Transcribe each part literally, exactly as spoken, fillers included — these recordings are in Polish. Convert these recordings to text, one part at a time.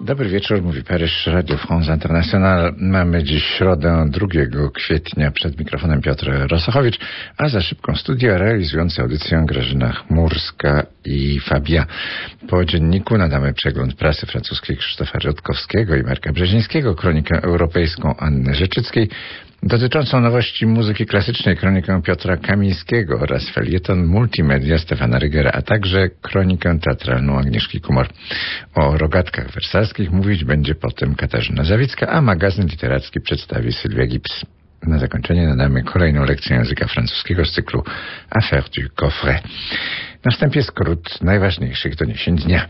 Dobry wieczór, mówi Paryż, Radio France International. Mamy dziś środę drugiego kwietnia. Przed mikrofonem Piotr Rosochowicz, a za szybką studio realizujący audycję Grażyna Chmurska i Fabia. Po dzienniku nadamy przegląd prasy francuskiej Krzysztofa Rutkowskiego i Marka Brzezińskiego, kronikę europejską Anny Rzeczyckiej, dotyczącą nowości muzyki klasycznej kronikę Piotra Kamińskiego oraz felieton multimedia Stefana Rygera, a także kronikę teatralną Agnieszki Kumor. O rogatkach wersalskich mówić będzie potem Katarzyna Zawicka, a magazyn literacki przedstawi Sylwia Gibbs. Na zakończenie nadamy kolejną lekcję języka francuskiego z cyklu Affaires du Coffret. Na wstępie skrót najważniejszych doniesień dnia.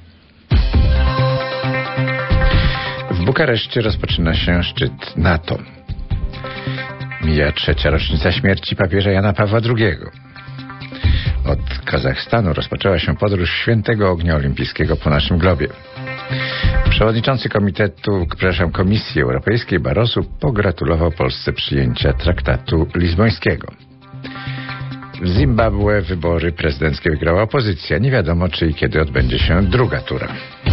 W Bukareszcie rozpoczyna się szczyt NATO. Mija trzecia rocznica śmierci papieża Jana Pawła drugiego. Od Kazachstanu rozpoczęła się podróż Świętego Ognia Olimpijskiego po naszym globie. Przewodniczący Komitetu, przepraszam, Komisji Europejskiej Barroso pogratulował Polsce przyjęcia traktatu lizbońskiego. W Zimbabwe wybory prezydenckie wygrała opozycja. Nie wiadomo, czy i kiedy odbędzie się druga tura.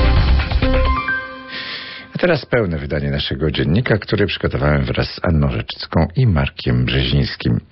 A teraz pełne wydanie naszego dziennika, który przygotowałem wraz z Anną Rzeczycką i Markiem Brzezińskim.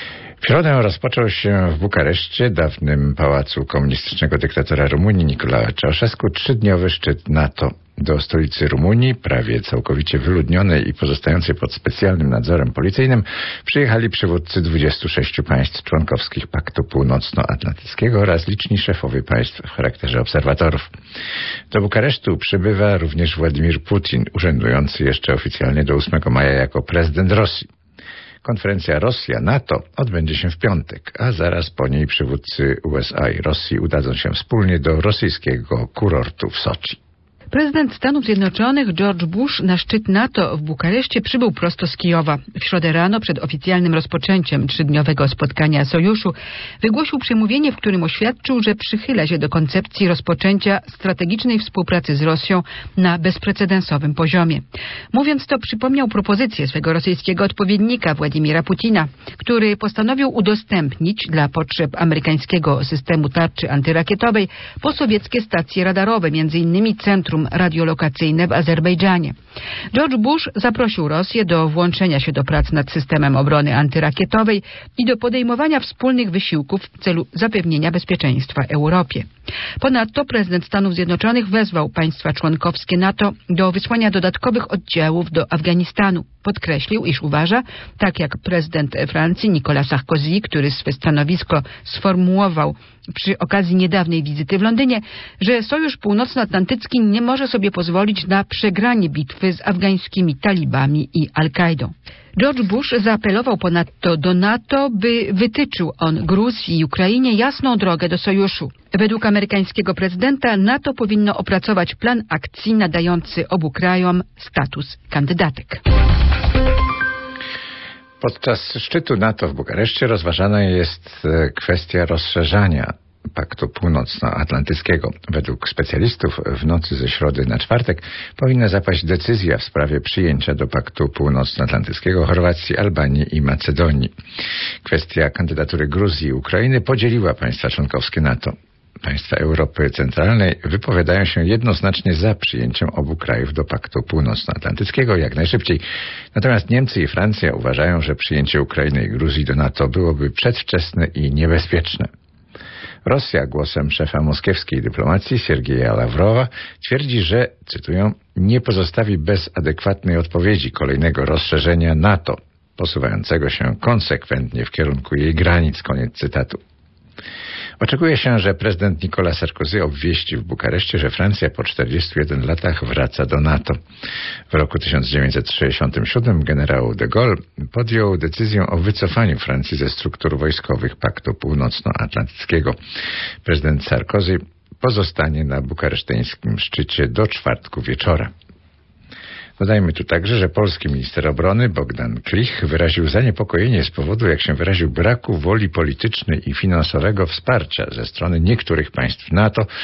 W środę rozpoczął się w Bukareszcie, dawnym pałacu komunistycznego dyktatora Rumunii Nicolae Ceausescu, trzydniowy szczyt NATO. Do stolicy Rumunii, prawie całkowicie wyludnionej i pozostającej pod specjalnym nadzorem policyjnym, przyjechali przywódcy dwudziestu sześciu państw członkowskich Paktu Północnoatlantyckiego oraz liczni szefowie państw w charakterze obserwatorów. Do Bukaresztu przybywa również Władimir Putin, urzędujący jeszcze oficjalnie do ósmego maja jako prezydent Rosji. Konferencja Rosja-NATO odbędzie się w piątek, a zaraz po niej przywódcy U S A i Rosji udadzą się wspólnie do rosyjskiego kurortu w Soczi. Prezydent Stanów Zjednoczonych George Bush na szczyt NATO w Bukareszcie przybył prosto z Kijowa. W środę rano, przed oficjalnym rozpoczęciem trzydniowego spotkania sojuszu, wygłosił przemówienie, w którym oświadczył, że przychyla się do koncepcji rozpoczęcia strategicznej współpracy z Rosją na bezprecedensowym poziomie. Mówiąc to, przypomniał propozycję swego rosyjskiego odpowiednika Władimira Putina, który postanowił udostępnić dla potrzeb amerykańskiego systemu tarczy antyrakietowej posowieckie stacje radarowe, między innymi centrum radiolokacyjne w Azerbejdżanie. George Bush zaprosił Rosję do włączenia się do prac nad systemem obrony antyrakietowej i do podejmowania wspólnych wysiłków w celu zapewnienia bezpieczeństwa Europie. Ponadto prezydent Stanów Zjednoczonych wezwał państwa członkowskie NATO do wysłania dodatkowych oddziałów do Afganistanu. Podkreślił, iż uważa, tak jak prezydent Francji Nicolas Sarkozy, który swe stanowisko sformułował przy okazji niedawnej wizyty w Londynie, że Sojusz Północnoatlantycki nie może sobie pozwolić na przegranie bitwy z afgańskimi talibami i Al-Kaidą. George Bush zaapelował ponadto do NATO, by wytyczył on Gruzji i Ukrainie jasną drogę do sojuszu. Według amerykańskiego prezydenta NATO powinno opracować plan akcji nadający obu krajom status kandydatek. Podczas szczytu NATO w Bukareszcie rozważana jest kwestia rozszerzania Paktu Północnoatlantyckiego. Według specjalistów w nocy ze środy na czwartek powinna zapaść decyzja w sprawie przyjęcia do Paktu Północnoatlantyckiego Chorwacji, Albanii i Macedonii. Kwestia kandydatury Gruzji i Ukrainy podzieliła państwa członkowskie NATO. Państwa Europy Centralnej wypowiadają się jednoznacznie za przyjęciem obu krajów do Paktu Północnoatlantyckiego jak najszybciej. Natomiast Niemcy i Francja uważają, że przyjęcie Ukrainy i Gruzji do NATO byłoby przedwczesne i niebezpieczne. Rosja głosem szefa moskiewskiej dyplomacji Siergieja Ławrowa twierdzi, że, cytuję, nie pozostawi bez adekwatnej odpowiedzi kolejnego rozszerzenia NATO, posuwającego się konsekwentnie w kierunku jej granic, koniec cytatu. Oczekuje się, że prezydent Nicolas Sarkozy obwieści w Bukareszcie, że Francja po czterdziestu jeden latach wraca do NATO. W roku tysiąc dziewięćset sześćdziesiątym siódmym generał de Gaulle podjął decyzję o wycofaniu Francji ze struktur wojskowych Paktu Północnoatlantyckiego. Prezydent Sarkozy pozostanie na bukareszteńskim szczycie do czwartku wieczora. Dodajmy tu także, że polski minister obrony Bogdan Klich wyraził zaniepokojenie z powodu, jak się wyraził, braku woli politycznej i finansowego wsparcia ze strony niektórych państw NATO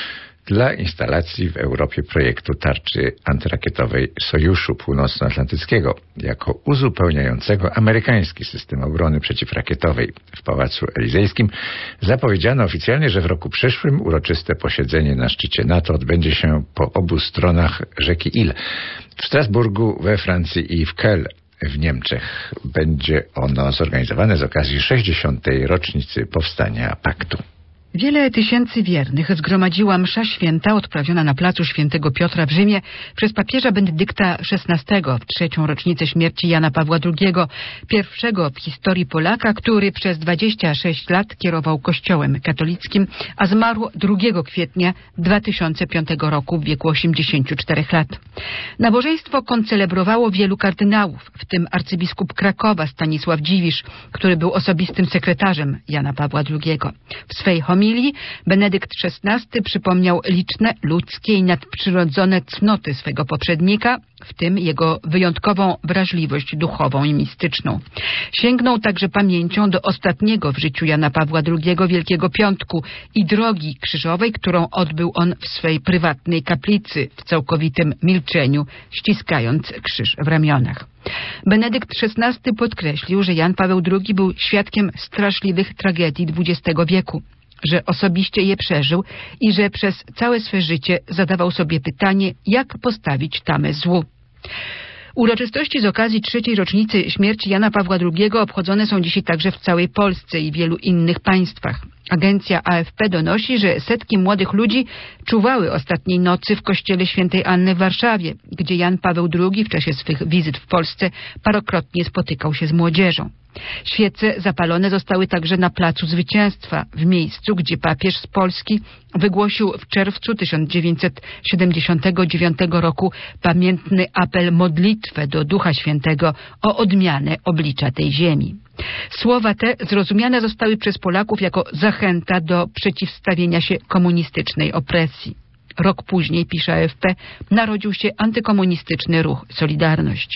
dla instalacji w Europie projektu tarczy antyrakietowej Sojuszu Północnoatlantyckiego jako uzupełniającego amerykański system obrony przeciwrakietowej. W Pałacu Elizejskim zapowiedziano oficjalnie, że w roku przyszłym uroczyste posiedzenie na szczycie NATO odbędzie się po obu stronach rzeki Il, w Strasburgu we Francji i w Kehl w Niemczech. Będzie ono zorganizowane z okazji sześćdziesiątej rocznicy powstania paktu. Wiele tysięcy wiernych zgromadziła msza święta odprawiona na placu Świętego Piotra w Rzymie przez papieża Benedykta szesnastego w trzecią rocznicę śmierci Jana Pawła drugiego, pierwszego w historii Polaka, który przez dwadzieścia sześć lat kierował Kościołem katolickim, a zmarł drugiego kwietnia dwa tysiące piątego roku w wieku osiemdziesięciu czterech lat. Nabożeństwo koncelebrowało wielu kardynałów, w tym arcybiskup Krakowa Stanisław Dziwisz, który był osobistym sekretarzem Jana Pawła drugiego. W swej homilii Benedykt szesnasty przypomniał liczne ludzkie i nadprzyrodzone cnoty swego poprzednika, w tym jego wyjątkową wrażliwość duchową i mistyczną. Sięgnął także pamięcią do ostatniego w życiu Jana Pawła drugiego Wielkiego Piątku i drogi krzyżowej, którą odbył on w swej prywatnej kaplicy w całkowitym milczeniu, ściskając krzyż w ramionach. Benedykt szesnasty podkreślił, że Jan Paweł drugi był świadkiem straszliwych tragedii dwudziestego wieku, że osobiście je przeżył i że przez całe swe życie zadawał sobie pytanie, jak postawić tamę złu. Uroczystości z okazji trzeciej rocznicy śmierci Jana Pawła drugiego obchodzone są dzisiaj także w całej Polsce i wielu innych państwach. Agencja A F P donosi, że setki młodych ludzi czuwały ostatniej nocy w kościele świętej Anny w Warszawie, gdzie Jan Paweł drugi w czasie swych wizyt w Polsce parokrotnie spotykał się z młodzieżą. Świece zapalone zostały także na Placu Zwycięstwa, w miejscu, gdzie papież z Polski wygłosił w czerwcu tysiąc dziewięćset siedemdziesiątego dziewiątego roku pamiętny apel modlitwę do Ducha Świętego o odmianę oblicza tej ziemi. Słowa te zrozumiane zostały przez Polaków jako zachęta do przeciwstawienia się komunistycznej opresji. Rok później, pisze A F P, narodził się antykomunistyczny ruch Solidarność.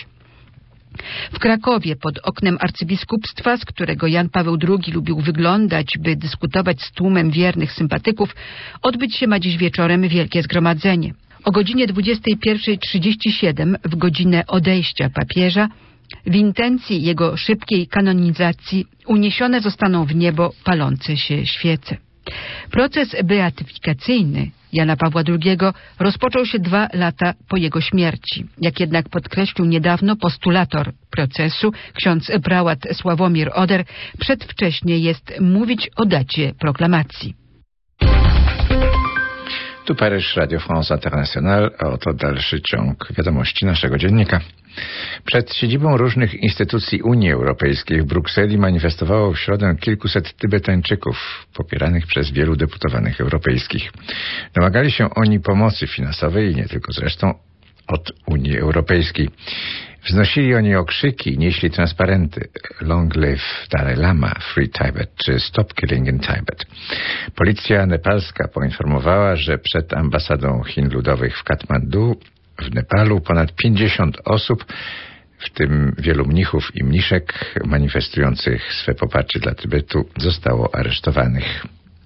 W Krakowie pod oknem arcybiskupstwa, z którego Jan Paweł drugi lubił wyglądać, by dyskutować z tłumem wiernych sympatyków, odbyć się ma dziś wieczorem wielkie zgromadzenie. O godzinie dwudziestej pierwszej trzydzieści siedem, w godzinę odejścia papieża, w intencji jego szybkiej kanonizacji uniesione zostaną w niebo palące się świece. Proces beatyfikacyjny Jana Pawła drugiego rozpoczął się dwa lata po jego śmierci. Jak jednak podkreślił niedawno postulator procesu, ksiądz prałat Sławomir Oder, przedwcześnie jest mówić o dacie proklamacji. Tu Paryż, Radio France International, a oto dalszy ciąg wiadomości naszego dziennika. Przed siedzibą różnych instytucji Unii Europejskiej w Brukseli manifestowało w środę kilkuset Tybetańczyków, popieranych przez wielu deputowanych europejskich. Domagali się oni pomocy finansowej i nie tylko zresztą od Unii Europejskiej. Wznosili oni okrzyki i nieśli transparenty Long Live Dalai Lama, Free Tibet czy Stop Killing in Tibet. Policja nepalska poinformowała, że przed ambasadą Chin Ludowych w Katmandu w Nepalu ponad pięćdziesiąt osób, w tym wielu mnichów i mniszek manifestujących swe poparcie dla Tybetu, zostało aresztowanych.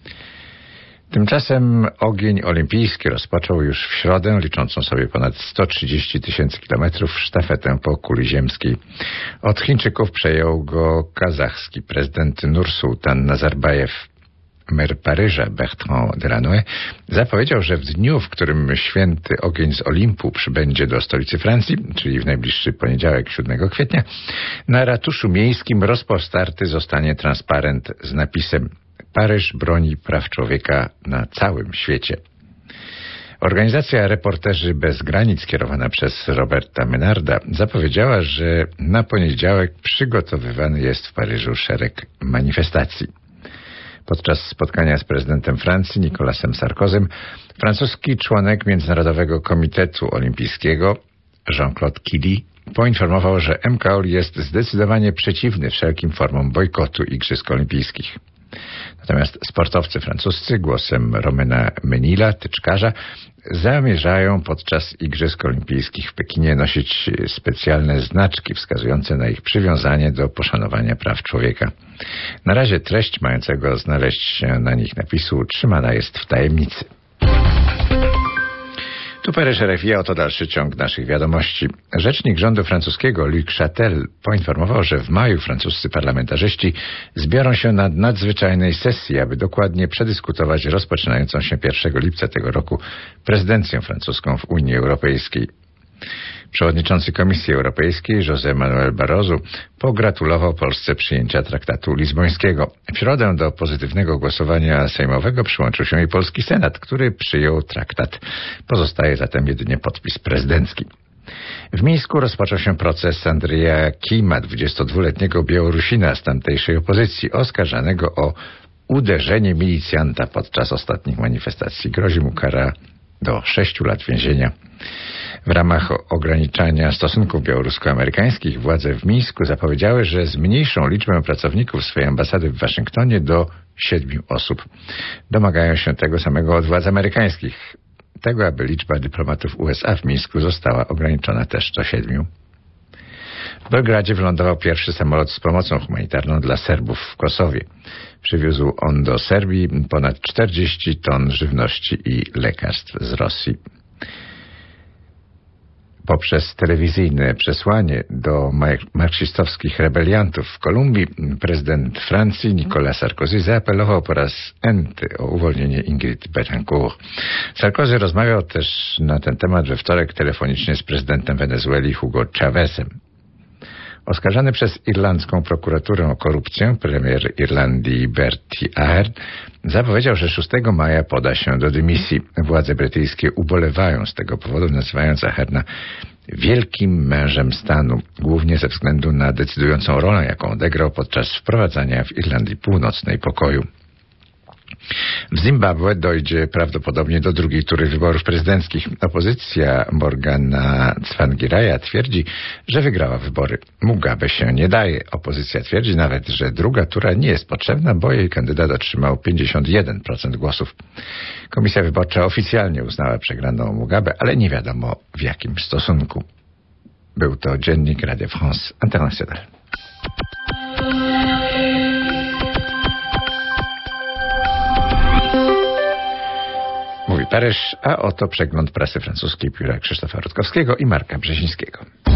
Tymczasem ogień olimpijski rozpoczął już w środę, liczącą sobie ponad sto trzydzieści tysięcy kilometrów, sztafetę po kuli ziemskiej. Od Chińczyków przejął go kazachski prezydent Nursultan Nazarbajew. Mer Paryża Bertrand Delanoë zapowiedział, że w dniu, w którym święty ogień z Olimpu przybędzie do stolicy Francji, czyli w najbliższy poniedziałek siódmego kwietnia, na ratuszu miejskim rozpostarty zostanie transparent z napisem Paryż broni praw człowieka na całym świecie. Organizacja Reporterzy Bez Granic, kierowana przez Roberta Menarda, zapowiedziała, że na poniedziałek przygotowywany jest w Paryżu szereg manifestacji. Podczas spotkania z prezydentem Francji Nicolasem Sarkozym francuski członek Międzynarodowego Komitetu Olimpijskiego Jean-Claude Killy poinformował, że M K O L jest zdecydowanie przeciwny wszelkim formom bojkotu Igrzysk Olimpijskich. Natomiast sportowcy francuscy głosem Romena Menila, tyczkarza, zamierzają podczas Igrzysk Olimpijskich w Pekinie nosić specjalne znaczki wskazujące na ich przywiązanie do poszanowania praw człowieka. Na razie treść mającego znaleźć się na nich napisu utrzymana jest w tajemnicy. Tu Paryż, R F I, a oto dalszy ciąg naszych wiadomości. Rzecznik rządu francuskiego Luc Chatel poinformował, że w maju francuscy parlamentarzyści zbiorą się na nadzwyczajnej sesji, aby dokładnie przedyskutować rozpoczynającą się pierwszego lipca tego roku prezydencję francuską w Unii Europejskiej. Przewodniczący Komisji Europejskiej José Manuel Barroso pogratulował Polsce przyjęcia traktatu lizbońskiego. W środę do pozytywnego głosowania sejmowego przyłączył się i polski Senat, który przyjął traktat. Pozostaje zatem jedynie podpis prezydencki. W Mińsku rozpoczął się proces Andrzeja Kima, dwudziestodwuletniego Białorusina z tamtejszej opozycji, oskarżanego o uderzenie milicjanta podczas ostatnich manifestacji. Grozi mu kara do sześciu lat więzienia. W ramach ograniczania stosunków białorusko-amerykańskich władze w Mińsku zapowiedziały, że zmniejszą liczbę pracowników swojej ambasady w Waszyngtonie do siedmiu osób. Domagają się tego samego od władz amerykańskich. Tego, aby liczba dyplomatów U S A w Mińsku została ograniczona też do siedmiu. W Belgradzie wylądował pierwszy samolot z pomocą humanitarną dla Serbów w Kosowie. Przywiózł on do Serbii ponad czterdzieści ton żywności i lekarstw z Rosji. Poprzez telewizyjne przesłanie do marksistowskich rebeliantów w Kolumbii prezydent Francji Nicolas Sarkozy zaapelował po raz enty o uwolnienie Ingrid Betancourt. Sarkozy rozmawiał też na ten temat we wtorek telefonicznie z prezydentem Wenezueli Hugo Chávezem. Oskarżany przez irlandzką prokuraturę o korupcję, premier Irlandii Bertie Ahern zapowiedział, że szóstego maja poda się do dymisji. Władze brytyjskie ubolewają z tego powodu, nazywając Ahern'a wielkim mężem stanu, głównie ze względu na decydującą rolę, jaką odegrał podczas wprowadzania w Irlandii Północnej pokoju. W Zimbabwe dojdzie prawdopodobnie do drugiej tury wyborów prezydenckich. Opozycja Morgana Tsvangiraja twierdzi, że wygrała wybory. Mugabe się nie daje. Opozycja twierdzi nawet, że druga tura nie jest potrzebna, bo jej kandydat otrzymał pięćdziesiąt jeden procent głosów. Komisja Wyborcza oficjalnie uznała przegraną Mugabe, ale nie wiadomo w jakim stosunku. Był to dziennik Radio France International. Mówi Paryż, a oto przegląd prasy francuskiej pióra Krzysztofa Rutkowskiego i Marka Brzezińskiego.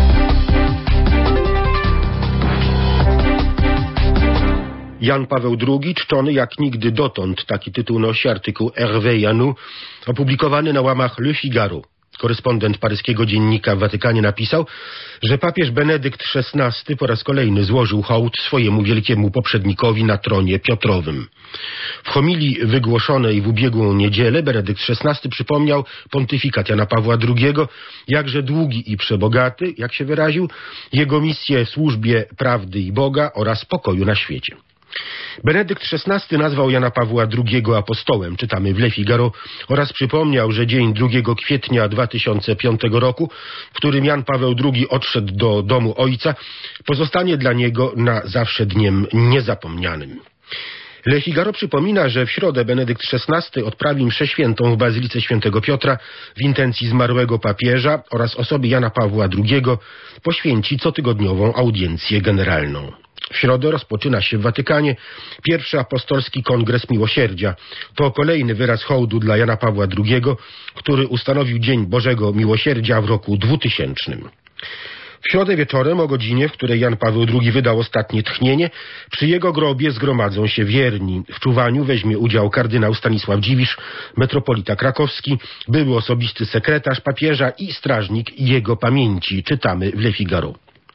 Jan Paweł drugi, czczony jak nigdy dotąd, taki tytuł nosi artykuł Hervé Janou, opublikowany na łamach Le Figaro. Korespondent paryskiego dziennika w Watykanie napisał, że papież Benedykt szesnasty po raz kolejny złożył hołd swojemu wielkiemu poprzednikowi na tronie Piotrowym. W homilii wygłoszonej w ubiegłą niedzielę Benedykt szesnasty przypomniał pontyfikat Jana Pawła drugiego, jakże długi i przebogaty, jak się wyraził, jego misję w służbie prawdy i Boga oraz pokoju na świecie. Benedykt szesnasty nazwał Jana Pawła drugiego apostołem, czytamy w Le Figaro, oraz przypomniał, że dzień drugiego kwietnia dwa tysiące piątego roku, w którym Jan Paweł drugi odszedł do domu Ojca, pozostanie dla niego na zawsze dniem niezapomnianym. Le Figaro przypomina, że w środę Benedykt szesnasty odprawi mszę świętą w Bazylice Świętego Piotra w intencji zmarłego papieża oraz osoby Jana Pawła drugiego poświęci cotygodniową audiencję generalną. W środę rozpoczyna się w Watykanie pierwszy apostolski kongres miłosierdzia. To kolejny wyraz hołdu dla Jana Pawła drugiego, który ustanowił Dzień Bożego Miłosierdzia w roku dwutysięcznym. W środę wieczorem o godzinie, w której Jan Paweł drugi wydał ostatnie tchnienie, przy jego grobie zgromadzą się wierni. W czuwaniu weźmie udział kardynał Stanisław Dziwisz, metropolita krakowski, były osobisty sekretarz papieża i strażnik jego pamięci, czytamy w Le Figaro.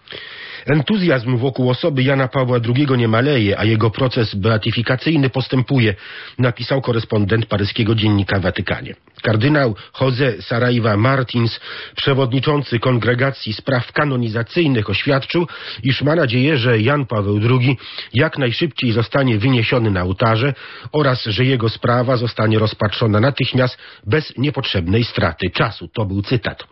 Entuzjazm wokół osoby Jana Pawła drugiego nie maleje, a jego proces beatyfikacyjny postępuje, napisał korespondent paryskiego dziennika w Watykanie. Kardynał José Saraiva Martins, przewodniczący Kongregacji Spraw Kanonizacyjnych, oświadczył, iż ma nadzieję, że Jan Paweł drugi jak najszybciej zostanie wyniesiony na ołtarze oraz że jego sprawa zostanie rozpatrzona natychmiast bez niepotrzebnej straty czasu. To był cytat.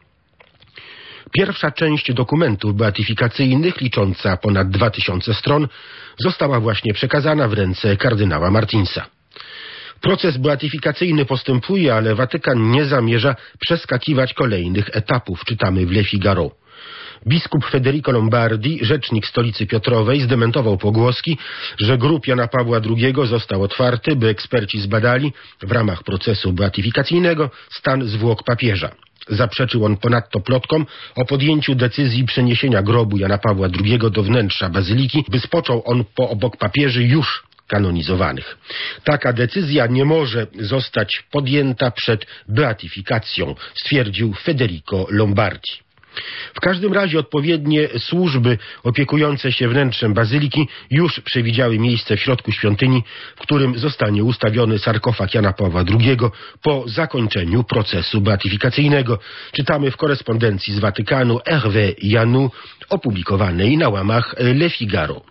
Pierwsza część dokumentów beatyfikacyjnych, licząca ponad dwa tysiące stron, została właśnie przekazana w ręce kardynała Martinsa. Proces beatyfikacyjny postępuje, ale Watykan nie zamierza przeskakiwać kolejnych etapów, czytamy w Le Figaro. Biskup Federico Lombardi, rzecznik stolicy Piotrowej, zdementował pogłoski, że grób Jana Pawła drugiego został otwarty, by eksperci zbadali w ramach procesu beatyfikacyjnego stan zwłok papieża. Zaprzeczył on ponadto plotkom o podjęciu decyzji przeniesienia grobu Jana Pawła drugiego do wnętrza bazyliki, by spoczął on po obok papieży już kanonizowanych. Taka decyzja nie może zostać podjęta przed beatyfikacją, stwierdził Federico Lombardi. W każdym razie odpowiednie służby opiekujące się wnętrzem bazyliki już przewidziały miejsce w środku świątyni, w którym zostanie ustawiony sarkofag Jana Pawła drugiego po zakończeniu procesu beatyfikacyjnego. Czytamy w korespondencji z Watykanu Hervé Janou, opublikowanej na łamach Le Figaro.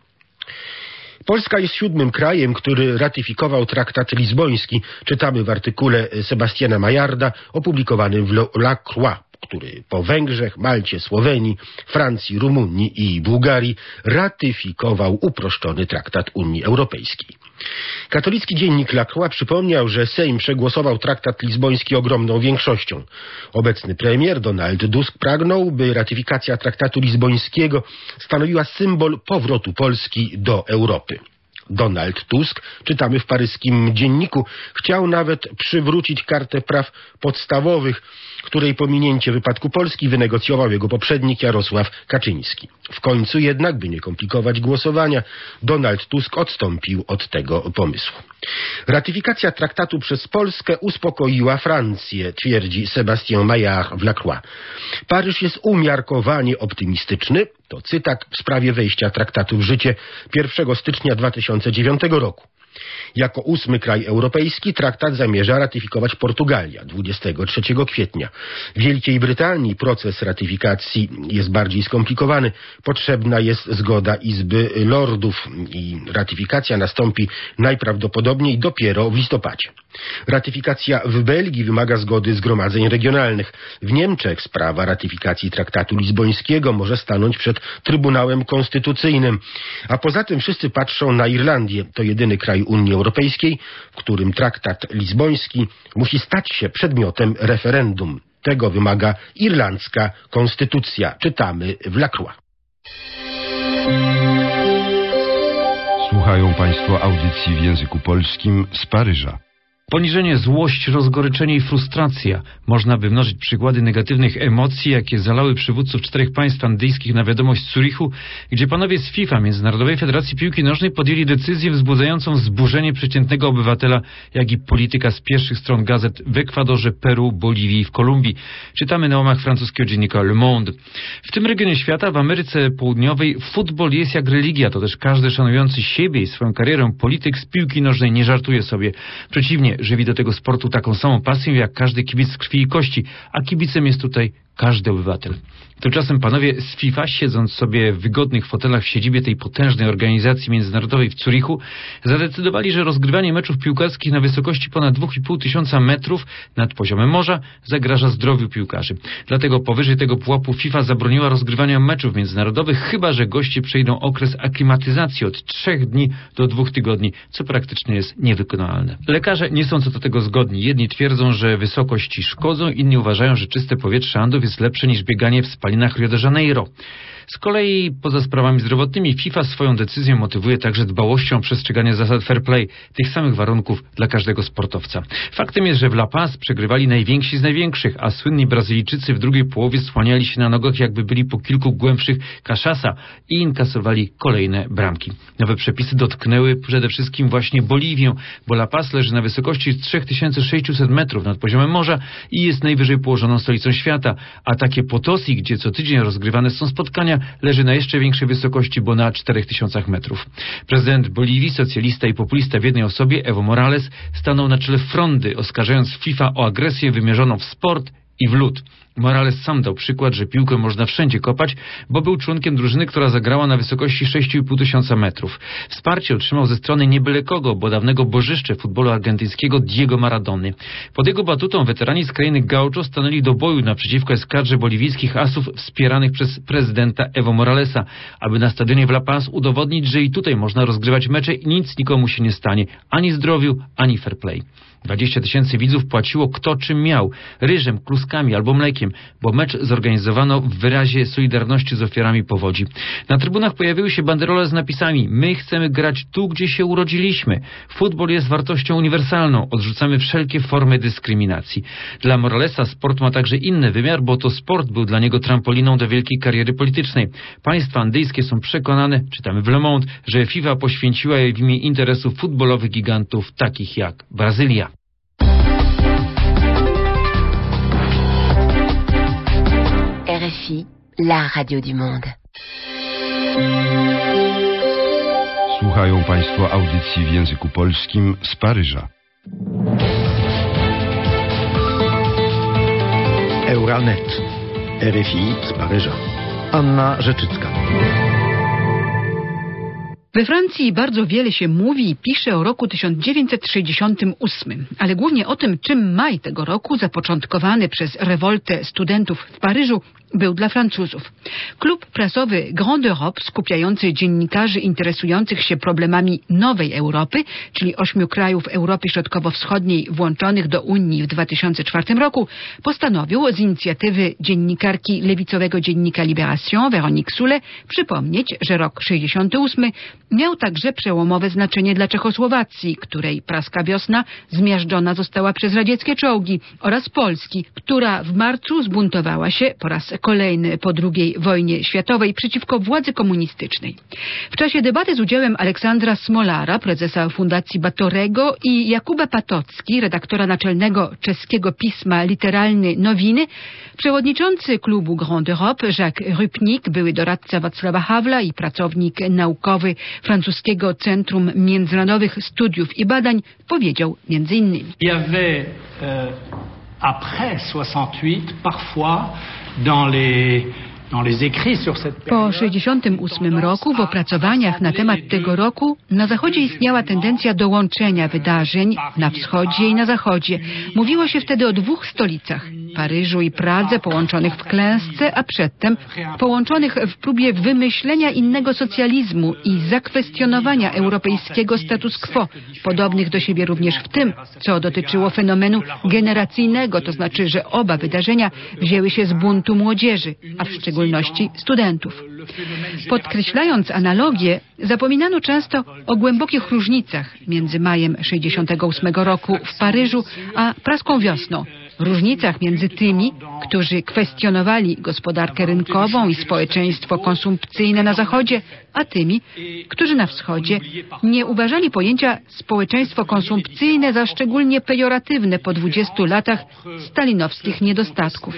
Polska jest siódmym krajem, który ratyfikował traktat lizboński. Czytamy w artykule Sebastiana Maillarda opublikowanym w La Croix, który po Węgrzech, Malcie, Słowenii, Francji, Rumunii i Bułgarii ratyfikował uproszczony traktat Unii Europejskiej. Katolicki dziennik La Croix przypomniał, że Sejm przegłosował traktat lizboński ogromną większością. Obecny premier Donald Tusk pragnął, by ratyfikacja traktatu lizbońskiego stanowiła symbol powrotu Polski do Europy. Donald Tusk, czytamy w paryskim dzienniku, chciał nawet przywrócić Kartę Praw Podstawowych, której pominięcie wypadku Polski wynegocjował jego poprzednik Jarosław Kaczyński. W końcu jednak, by nie komplikować głosowania, Donald Tusk odstąpił od tego pomysłu. Ratyfikacja traktatu przez Polskę uspokoiła Francję, twierdzi Sébastien Maillard w La Croix. Paryż jest umiarkowanie optymistyczny, to cytat, w sprawie wejścia traktatu w życie pierwszego stycznia dwa tysiące dziewiątego roku. Jako ósmy kraj europejski traktat zamierza ratyfikować Portugalia dwudziestego trzeciego kwietnia. W Wielkiej Brytanii proces ratyfikacji jest bardziej skomplikowany. Potrzebna jest zgoda Izby Lordów i ratyfikacja nastąpi najprawdopodobniej dopiero w listopadzie. Ratyfikacja w Belgii wymaga zgody zgromadzeń regionalnych. W Niemczech sprawa ratyfikacji traktatu lizbońskiego może stanąć przed Trybunałem Konstytucyjnym. A poza tym wszyscy patrzą na Irlandię. To jedyny kraj Unii Europejskiej, w którym traktat lizboński musi stać się przedmiotem referendum. Tego wymaga irlandzka konstytucja. Czytamy w La Croix. Słuchają Państwo audycji w języku polskim z Paryża. Poniżenie, złość, rozgoryczenie i frustracja. Można by mnożyć przykłady negatywnych emocji, jakie zalały przywódców czterech państw andyjskich na wiadomość z Zurichu, gdzie panowie z FIFA, Międzynarodowej Federacji Piłki Nożnej, podjęli decyzję wzbudzającą wzburzenie przeciętnego obywatela, jak i polityka z pierwszych stron gazet w Ekwadorze, Peru, Boliwii i w Kolumbii. Czytamy na łamach francuskiego dziennika Le Monde. W tym regionie świata, w Ameryce Południowej, futbol jest jak religia. To też każdy szanujący siebie i swoją karierę polityk z piłki nożnej nie żartuje sobie. Przeciwnie, żywi do tego sportu taką samą pasją jak każdy kibic z krwi i kości, a kibicem jest tutaj każdy obywatel. Tymczasem panowie z FIFA, siedząc sobie w wygodnych fotelach w siedzibie tej potężnej organizacji międzynarodowej w Zurichu, zadecydowali, że rozgrywanie meczów piłkarskich na wysokości ponad dwa i pół tysiąca metrów nad poziomem morza zagraża zdrowiu piłkarzy. Dlatego powyżej tego pułapu FIFA zabroniła rozgrywania meczów międzynarodowych, chyba że goście przejdą okres aklimatyzacji od trzech dni do dwóch tygodni, co praktycznie jest niewykonalne. Lekarze nie są co do tego zgodni. Jedni twierdzą, że wysokości szkodzą, inni uważają, że czyste powietrze Andów jest lepsze niż bieganie w spalinach Rio de Janeiro. Z kolei, poza sprawami zdrowotnymi, FIFA swoją decyzją motywuje także dbałością o przestrzeganie zasad fair play, tych samych warunków dla każdego sportowca. Faktem jest, że w La Paz przegrywali najwięksi z największych, a słynni Brazylijczycy w drugiej połowie słaniali się na nogach, jakby byli po kilku głębszych kaszasa i inkasowali kolejne bramki. Nowe przepisy dotknęły przede wszystkim właśnie Boliwię, bo La Paz leży na wysokości trzy tysiące sześćset metrów nad poziomem morza i jest najwyżej położoną stolicą świata, a takie Potosi, gdzie co tydzień rozgrywane są spotkania, leży na jeszcze większej wysokości, bo na czterech tysiącach metrów. Prezydent Boliwii, socjalista i populista w jednej osobie, Evo Morales, stanął na czele frondy, oskarżając FIFA o agresję wymierzoną w sport i w lud. Morales sam dał przykład, że piłkę można wszędzie kopać, bo był członkiem drużyny, która zagrała na wysokości sześć i pół tysiąca metrów. Wsparcie otrzymał ze strony nie byle kogo, bo dawnego bożyszcze futbolu argentyńskiego Diego Maradony. Pod jego batutą weterani z krainy Gaucho stanęli do boju naprzeciwko eskadrze boliwijskich asów wspieranych przez prezydenta Evo Moralesa, aby na stadionie w La Paz udowodnić, że i tutaj można rozgrywać mecze i nic nikomu się nie stanie, ani zdrowiu, ani fair play. dwadzieścia tysięcy widzów płaciło kto czym miał, ryżem, kluskami albo mlekiem, bo mecz zorganizowano w wyrazie solidarności z ofiarami powodzi. Na trybunach pojawiły się banderole z napisami: my chcemy grać tu, gdzie się urodziliśmy. Futbol jest wartością uniwersalną, odrzucamy wszelkie formy dyskryminacji. Dla Moralesa sport ma także inny wymiar, bo to sport był dla niego trampoliną do wielkiej kariery politycznej. Państwa andyjskie są przekonane, czytamy w Le Monde, że FIFA poświęciła je w imię interesów futbolowych gigantów takich jak Brazylia. R F I, la radio du monde. Słuchają Państwo audycji w języku polskim z Paryża. Euranet. R F I z Paryża. Anna Rzeczycka. We Francji bardzo wiele się mówi i pisze o roku tysiąc dziewięćset sześćdziesiątym ósmym, ale głównie o tym, czym maj tego roku, zapoczątkowany przez rewoltę studentów w Paryżu, był dla Francuzów. Klub prasowy Grande Europe, skupiający dziennikarzy interesujących się problemami nowej Europy, czyli ośmiu krajów Europy Środkowo-Wschodniej włączonych do Unii w dwa tysiące czwartym roku, postanowił z inicjatywy dziennikarki lewicowego dziennika Libération, Véronique Soulet, przypomnieć, że rok sześćdziesiąty ósmy miał także przełomowe znaczenie dla Czechosłowacji, której praska wiosna zmiażdżona została przez radzieckie czołgi, oraz Polski, która w marcu zbuntowała się po raz kolejny po drugiej wojnie światowej przeciwko władzy komunistycznej. W czasie debaty z udziałem Aleksandra Smolara, prezesa Fundacji Batorego, i Jakuba Patocki, redaktora naczelnego czeskiego pisma Literalny Nowiny, przewodniczący klubu Grande Europe Jacques Rupnik, były doradca Wacława Hawla i pracownik naukowy francuskiego Centrum Międzynarodowych Studiów i Badań, powiedział między innymi: Il y avait euh, après soixante-huit parfois dans les Po sześćdziesiątym ósmym roku w opracowaniach na temat tego roku na Zachodzie istniała tendencja do łączenia wydarzeń na wschodzie i na zachodzie. Mówiło się wtedy o dwóch stolicach, Paryżu i Pradze, połączonych w klęsce, a przedtem połączonych w próbie wymyślenia innego socjalizmu i zakwestionowania europejskiego status quo, podobnych do siebie również w tym, co dotyczyło fenomenu generacyjnego, to znaczy, że oba wydarzenia wzięły się z buntu młodzieży, a w szczególności studentów. Podkreślając analogię, zapominano często o głębokich różnicach między majem sześćdziesiątego ósmego roku w Paryżu a praską wiosną. Różnicach między tymi, którzy kwestionowali gospodarkę rynkową i społeczeństwo konsumpcyjne na Zachodzie, a tymi, którzy na Wschodzie nie uważali pojęcia społeczeństwo konsumpcyjne za szczególnie pejoratywne po dwudziestu latach stalinowskich niedostatków.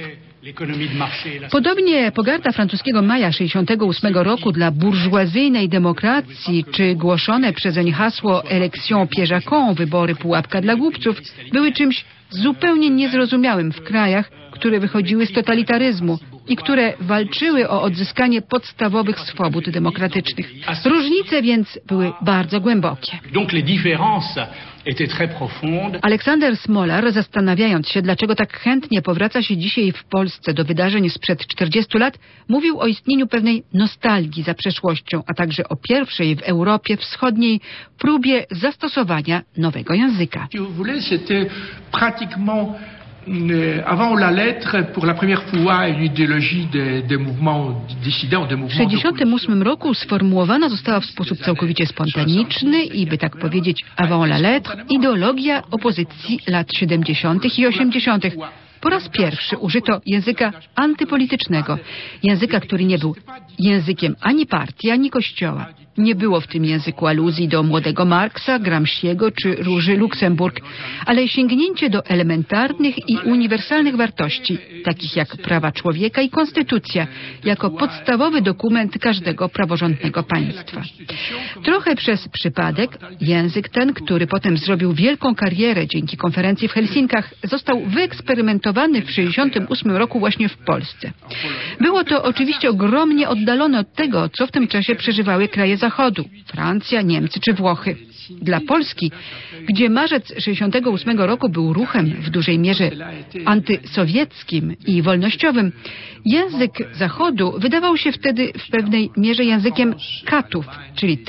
Podobnie pogarda francuskiego maja sześćdziesiątego ósmego roku dla burżuazyjnej demokracji, czy głoszone przezeń hasło Élection piégeaką, wybory pułapka dla głupców, były czymś zupełnie niezrozumiałym w krajach, które wychodziły z totalitaryzmu i które walczyły o odzyskanie podstawowych swobód demokratycznych. Różnice więc były bardzo głębokie. Aleksander Smolar, zastanawiając się, dlaczego tak chętnie powraca się dzisiaj w Polsce do wydarzeń sprzed czterdziestu lat, mówił o istnieniu pewnej nostalgii za przeszłością, a także o pierwszej w Europie Wschodniej próbie zastosowania nowego języka. Avant la lettre, pour la première fois, une idéologie des de mouvements dissidents, de mouvements. W sześćdziesiątym ósmym roku sformułowana została w sposób całkowicie spontaniczny i, by tak powiedzieć, avant la lettre, ideologia opozycji lat siedemdziesiątych i osiemdziesiątych. Po raz pierwszy użyto języka antypolitycznego, języka, który nie był językiem ani partii, ani kościoła. Nie było w tym języku aluzji do młodego Marksa, Gramsciego czy Róży Luksemburg, ale sięgnięcie do elementarnych i uniwersalnych wartości, takich jak prawa człowieka i konstytucja, jako podstawowy dokument każdego praworządnego państwa. Trochę przez przypadek język ten, który potem zrobił wielką karierę dzięki konferencji w Helsinkach, został wyeksperymentowany w sześćdziesiątym ósmym roku właśnie w Polsce. Było to oczywiście ogromnie oddalone od tego, co w tym czasie przeżywały kraje Zachodu, Francja, Niemcy czy Włochy. Dla Polski, gdzie marzec sześćdziesiątego ósmego roku był ruchem w dużej mierze antysowieckim i wolnościowym, język Zachodu wydawał się wtedy w pewnej mierze językiem katów, czyli tych,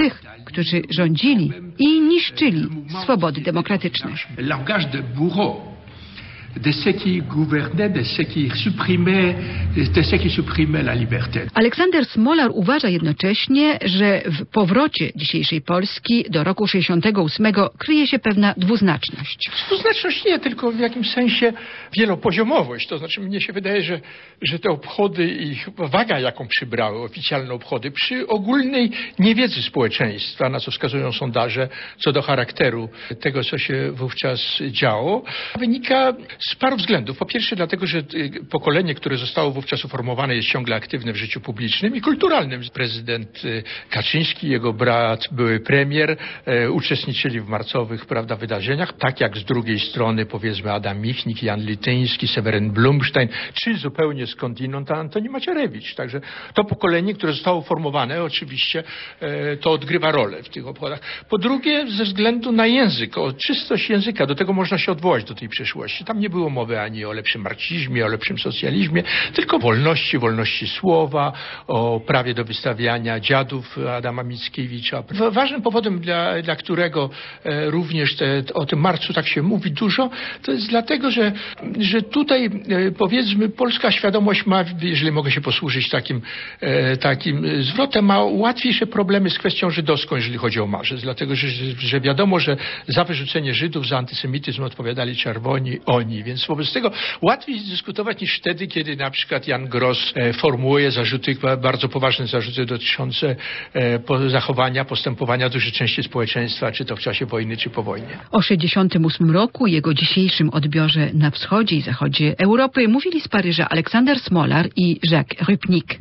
którzy rządzili i niszczyli swobody demokratyczne. Langage de bourreau. de ceux qui gouvernaient, de ceux qui supprimaient, de ceux qui supprimaient la liberté. Aleksander Smolar uważa jednocześnie, że w powrocie dzisiejszej Polski do roku sześćdziesiątego ósmego kryje się pewna dwuznaczność. Dwuznaczność nie, tylko w jakimś sensie wielopoziomowość. To znaczy mnie się wydaje, że, że te obchody i waga, jaką przybrały oficjalne obchody, przy ogólnej niewiedzy społeczeństwa, na co wskazują sondaże, co do charakteru tego, co się wówczas działo, wynika z paru względów. Po pierwsze dlatego, że pokolenie, które zostało wówczas uformowane, jest ciągle aktywne w życiu publicznym i kulturalnym. Prezydent Kaczyński, jego brat, były premier, e, uczestniczyli w marcowych, prawda, wydarzeniach, tak jak z drugiej strony, powiedzmy, Adam Michnik, Jan Lityński, Seweryn Blumstein, czy zupełnie skądinąd Antoni Macierewicz. Także to pokolenie, które zostało uformowane, oczywiście e, to odgrywa rolę w tych obchodach. Po drugie, ze względu na język, o czystość języka, do tego można się odwołać do tej przeszłości. Tam nie było mowy ani o lepszym marksizmie, o lepszym socjalizmie, tylko wolności, wolności słowa, o prawie do wystawiania dziadów Adama Mickiewicza. Ważnym powodem, dla, dla którego e, również te, o tym marcu tak się mówi dużo, to jest dlatego, że, że tutaj e, powiedzmy polska świadomość ma, jeżeli mogę się posłużyć takim, e, takim zwrotem, ma łatwiejsze problemy z kwestią żydowską, jeżeli chodzi o marzec, dlatego, że, że wiadomo, że za wyrzucenie Żydów, za antysemityzm odpowiadali czerwoni, oni, więc wobec tego łatwiej dyskutować niż wtedy, kiedy na przykład Jan Gross e, formułuje zarzuty, bardzo poważne zarzuty dotyczące e, po, zachowania, postępowania dużej części społeczeństwa, czy to w czasie wojny, czy po wojnie. O sześćdziesiątym ósmym roku, jego dzisiejszym odbiorze na wschodzie i zachodzie Europy mówili z Paryża Aleksander Smolar i Jacques Rupnik.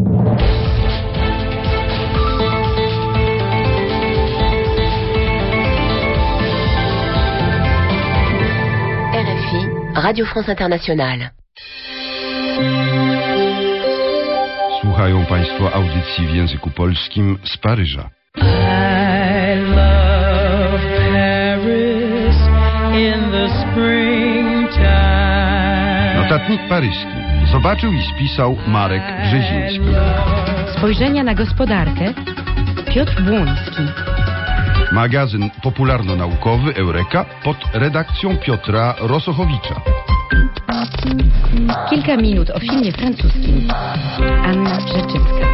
Radio France Internationale. Słuchają Państwo audycji w języku polskim z Paryża. I love Paris in the springtime. Notatnik paryski zobaczył i spisał Marek Brzeziński. Spojrzenia na gospodarkę Piotr Błoński. Magazyn popularno-naukowy Eureka pod redakcją Piotra Rosochowicza. Kilka minut o filmie francuskim. Anna Brzeczewska.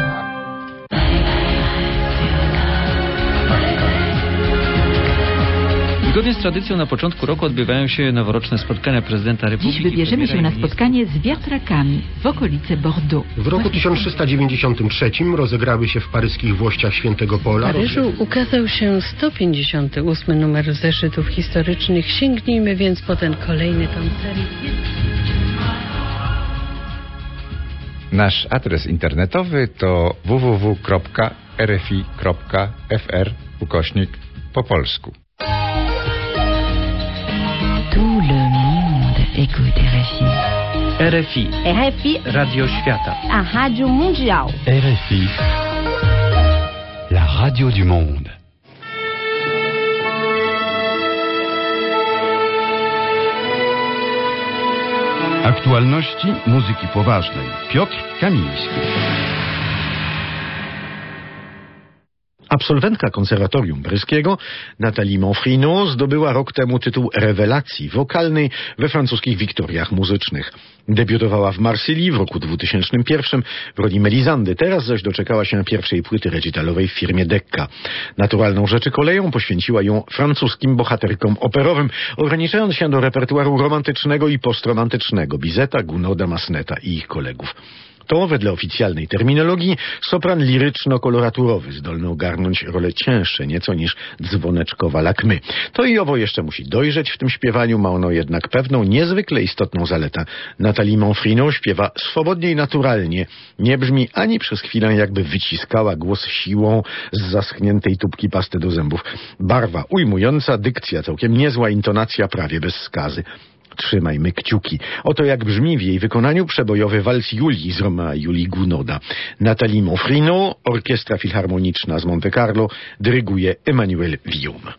Zgodnie z tradycją na początku roku odbywają się noworoczne spotkania prezydenta Republiki. Dziś wybierzemy się na spotkanie z wiatrakami w okolice Bordeaux. W roku tysiąc trzysta dziewięćdziesiątym trzecim rozegrały się w paryskich Włościach Świętego Pola. W Paryżu ukazał się sto pięćdziesiąty ósmy numer zeszytów historycznych. Sięgnijmy więc po ten kolejny tom serii. Nasz adres internetowy to w w w kropka r f i kropka f r ukośnik po polsku. Tout le monde écoute R F I. R F I. R F I. Radio Świata. A Rádio Mundial. R F I. La radio du monde. Aktualności muzyki poważnej. Piotr Kamiński. Absolwentka konserwatorium paryskiego Nathalie Monfrino zdobyła rok temu tytuł rewelacji wokalnej we francuskich wiktoriach muzycznych. Debiutowała w Marsylii w roku dwutysięcznym pierwszym w roli Melisande, teraz zaś doczekała się pierwszej płyty recitalowej w firmie Decca. Naturalną rzeczy koleją poświęciła ją francuskim bohaterkom operowym, ograniczając się do repertuaru romantycznego i postromantycznego Bizeta, Gounoda, Masseneta i ich kolegów. To, wedle oficjalnej terminologii, sopran liryczno-koloraturowy, zdolny ogarnąć role cięższe nieco niż dzwoneczkowa Lakmy. To i owo jeszcze musi dojrzeć w tym śpiewaniu, ma ono jednak pewną niezwykle istotną zaletę. Nathalie Monfrino śpiewa swobodnie i naturalnie, nie brzmi ani przez chwilę jakby wyciskała głos siłą z zaschniętej tubki pasty do zębów. Barwa ujmująca, dykcja całkiem niezła, intonacja prawie bez skazy. Trzymajmy kciuki. Oto jak brzmi w jej wykonaniu przebojowy wals Julii z Romea Julii Gounoda. Nathalie Monfrino, Orkiestra Filharmoniczna z Monte Carlo, dyryguje Emmanuel Villaume.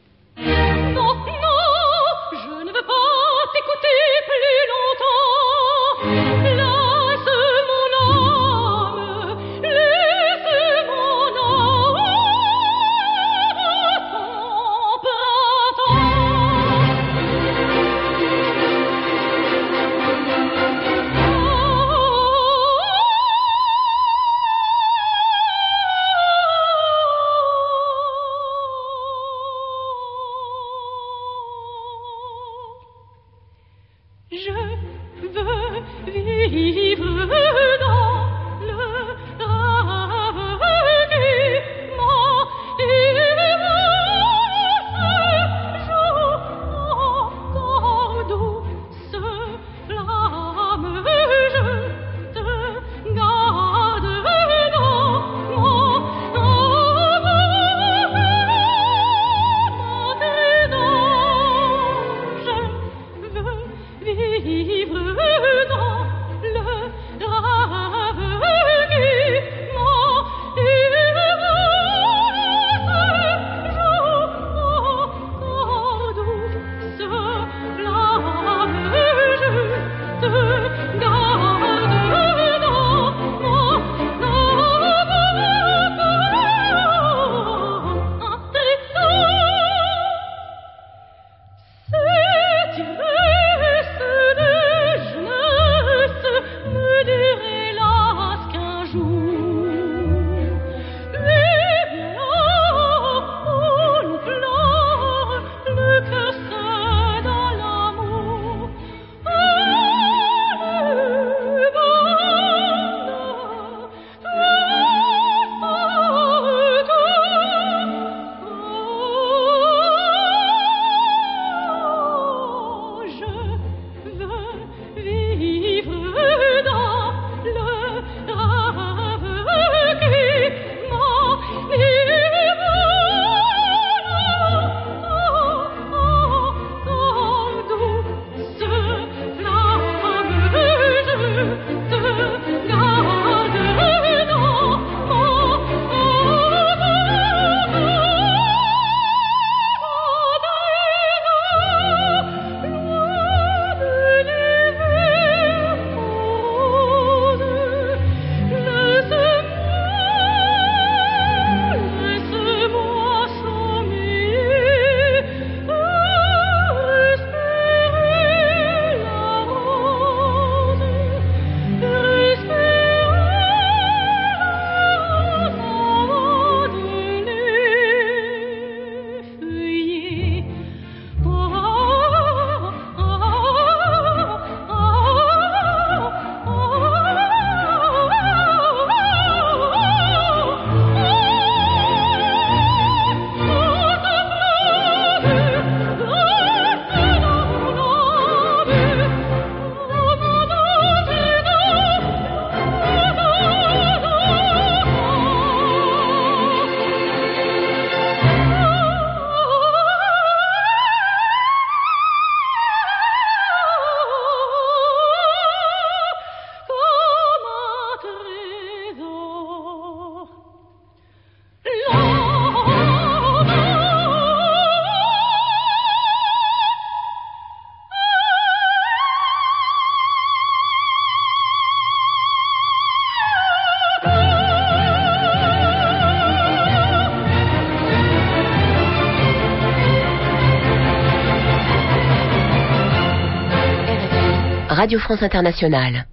Radio France Internationale.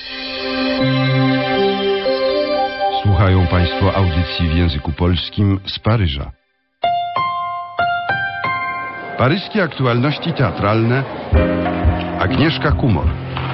Słuchają Państwo audycji w języku polskim z Paryża. Paryskie aktualności teatralne. Agnieszka Kumor.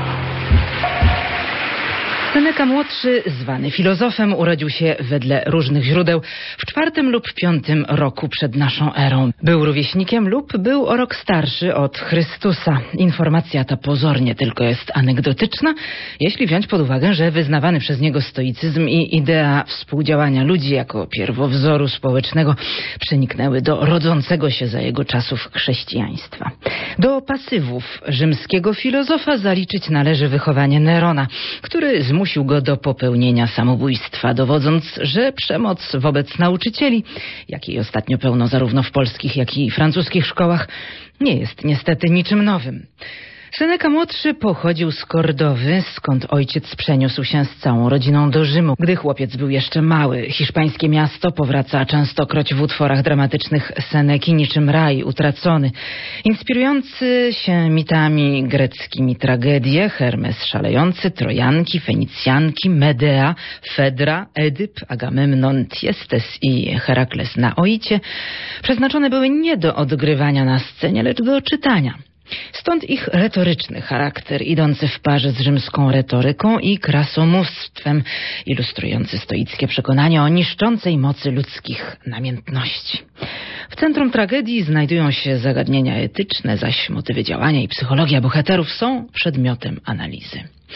Seneca młodszy, zwany filozofem, urodził się wedle różnych źródeł w czwartym lub piątym roku przed naszą erą. Był rówieśnikiem lub był o rok starszy od Chrystusa. Informacja ta pozornie tylko jest anegdotyczna, jeśli wziąć pod uwagę, że wyznawany przez niego stoicyzm i idea współdziałania ludzi jako pierwowzoru społecznego przeniknęły do rodzącego się za jego czasów chrześcijaństwa. Do pasywów rzymskiego filozofa zaliczyć należy wychowanie Nerona, który zmusił go do popełnienia samobójstwa, dowodząc, że przemoc wobec nauczycieli, jakiej ostatnio pełno zarówno w polskich, jak i francuskich szkołach, nie jest niestety niczym nowym. Seneca młodszy pochodził z Kordowy, skąd ojciec przeniósł się z całą rodziną do Rzymu. Gdy chłopiec był jeszcze mały, hiszpańskie miasto powraca częstokroć w utworach dramatycznych Seneki niczym raj utracony. Inspirujący się mitami greckimi tragedie, Hermes szalejący, Trojanki, Fenicjanki, Medea, Fedra, Edyp, Agamemnon, Tiestes i Herakles na Oicie przeznaczone były nie do odgrywania na scenie, lecz do czytania. Stąd ich retoryczny charakter, idący w parze z rzymską retoryką i krasomóstwem, ilustrujący stoickie przekonanie o niszczącej mocy ludzkich namiętności. W centrum tragedii znajdują się zagadnienia etyczne, zaś motywy działania i psychologia bohaterów są przedmiotem analizy.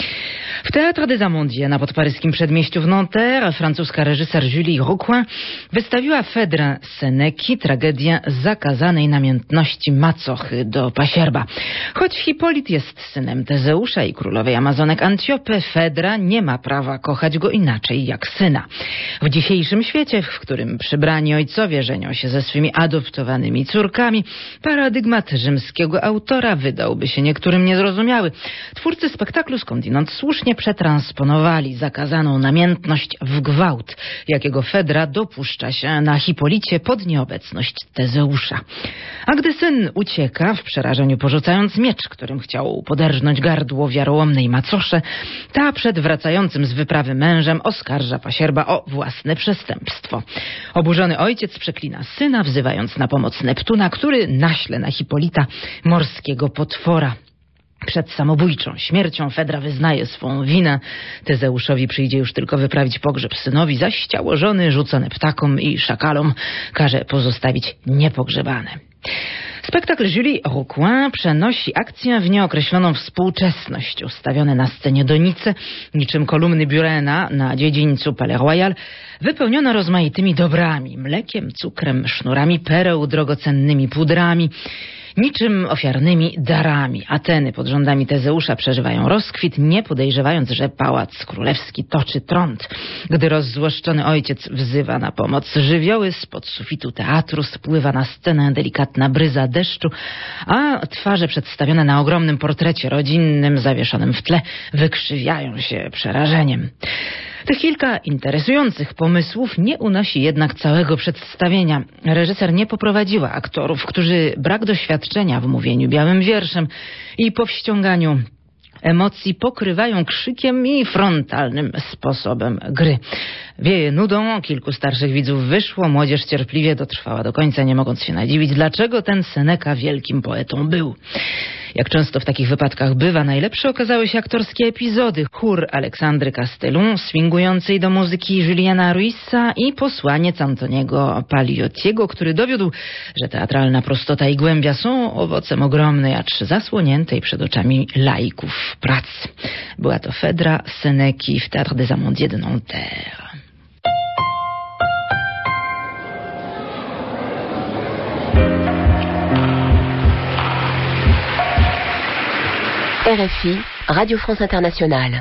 W Théâtre des Amandiers na podparyskim przedmieściu w Nanterre francuska reżyser Julie Roquin wystawiła Phèdre Seneki tragedię zakazanej namiętności macochy do pasierba. Choć Hipolit jest synem Tezeusza i królowej Amazonek Antiopy, Phèdra nie ma prawa kochać go inaczej jak syna. W dzisiejszym świecie, w którym przybrani ojcowie żenią się ze swymi adoptowanymi córkami, paradygmat rzymskiego autora wydałby się niektórym niezrozumiały. Twórcy spektaklu skądinąd słusznie przetransponowali zakazaną namiętność w gwałt, jakiego Phèdra dopuszcza się na Hipolicie pod nieobecność Tezeusza. A gdy syn ucieka, w przerażeniu porzucając miecz, którym chciał poderżnąć gardło wiarołomnej macosze, ta przed wracającym z wyprawy mężem oskarża pasierba o własne przestępstwo. Oburzony ojciec przeklina syna, wzywając na pomoc Neptuna, który naśle na Hipolita morskiego potwora. Przed samobójczą śmiercią Phèdra wyznaje swą winę. Tezeuszowi przyjdzie już tylko wyprawić pogrzeb synowi, zaś ciało żony rzucone ptakom i szakalom każe pozostawić niepogrzebane. Spektakl Julie Roquin przenosi akcję w nieokreśloną współczesność. Ustawione na scenie donice, niczym kolumny Burena na dziedzińcu Palais Royal, wypełnione rozmaitymi dobrami, mlekiem, cukrem, sznurami pereł, drogocennymi pudrami, niczym ofiarnymi darami. Ateny pod rządami Tezeusza przeżywają rozkwit, nie podejrzewając, że pałac królewski toczy trąd. Gdy rozzłoszczony ojciec wzywa na pomoc żywioły, spod sufitu teatru spływa na scenę delikatna bryza deszczu, a twarze przedstawione na ogromnym portrecie rodzinnym zawieszonym w tle wykrzywiają się przerażeniem. Tych kilka interesujących pomysłów nie unosi jednak całego przedstawienia. Reżyser nie poprowadziła aktorów, którzy brak doświadczenia w mówieniu białym wierszem i powściąganiu emocji pokrywają krzykiem i frontalnym sposobem gry. Wieje nudą, kilku starszych widzów wyszło, młodzież cierpliwie dotrwała do końca, nie mogąc się nadziwić, dlaczego ten Seneca wielkim poetą był. Jak często w takich wypadkach bywa, najlepsze okazały się aktorskie epizody. Chór Aleksandry Castellum, swingującej do muzyki Juliana Ruissa i posłaniec Antoniego Paliottiego, który dowiódł, że teatralna prostota i głębia są owocem ogromnej, acz zasłoniętej przed oczami laików pracy. Była to Phèdra Seneki w Théâtre des Amandiers de Nanterre. R F I, Radio France Internationale.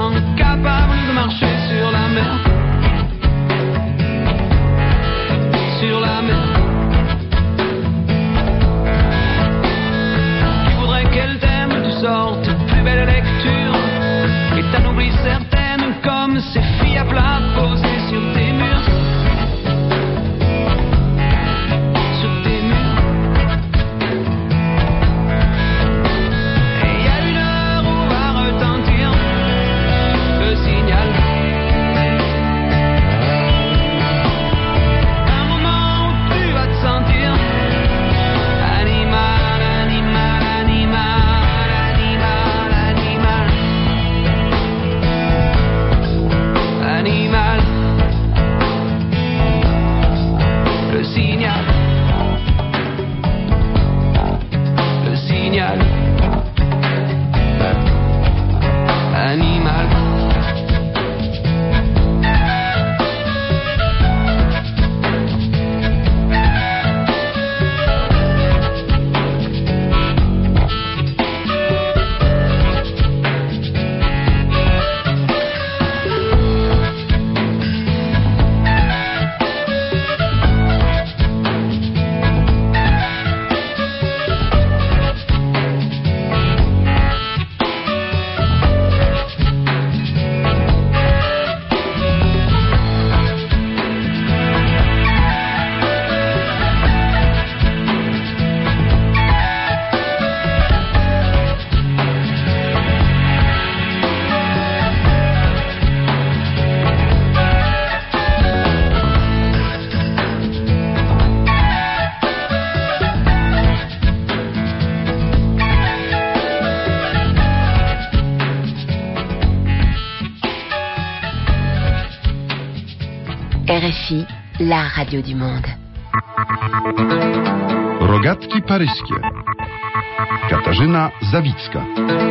sens capable de marcher sur la mer. Sur la mer. Tu voudrais qu'elle t'aime, tu sortes plus belle lecture. Et t'en oublies certaines comme ces filles à plat posées sur tes murs. Sur tes murs. Et y a une heure où va retentir le signal. Un moment où tu vas te sentir animal, animal, animal, animal, animal. Animal. Le signal. Le signal. Animal. R F I, la radio du monde. Rogatki paryskie. Katarzyna Zawicka.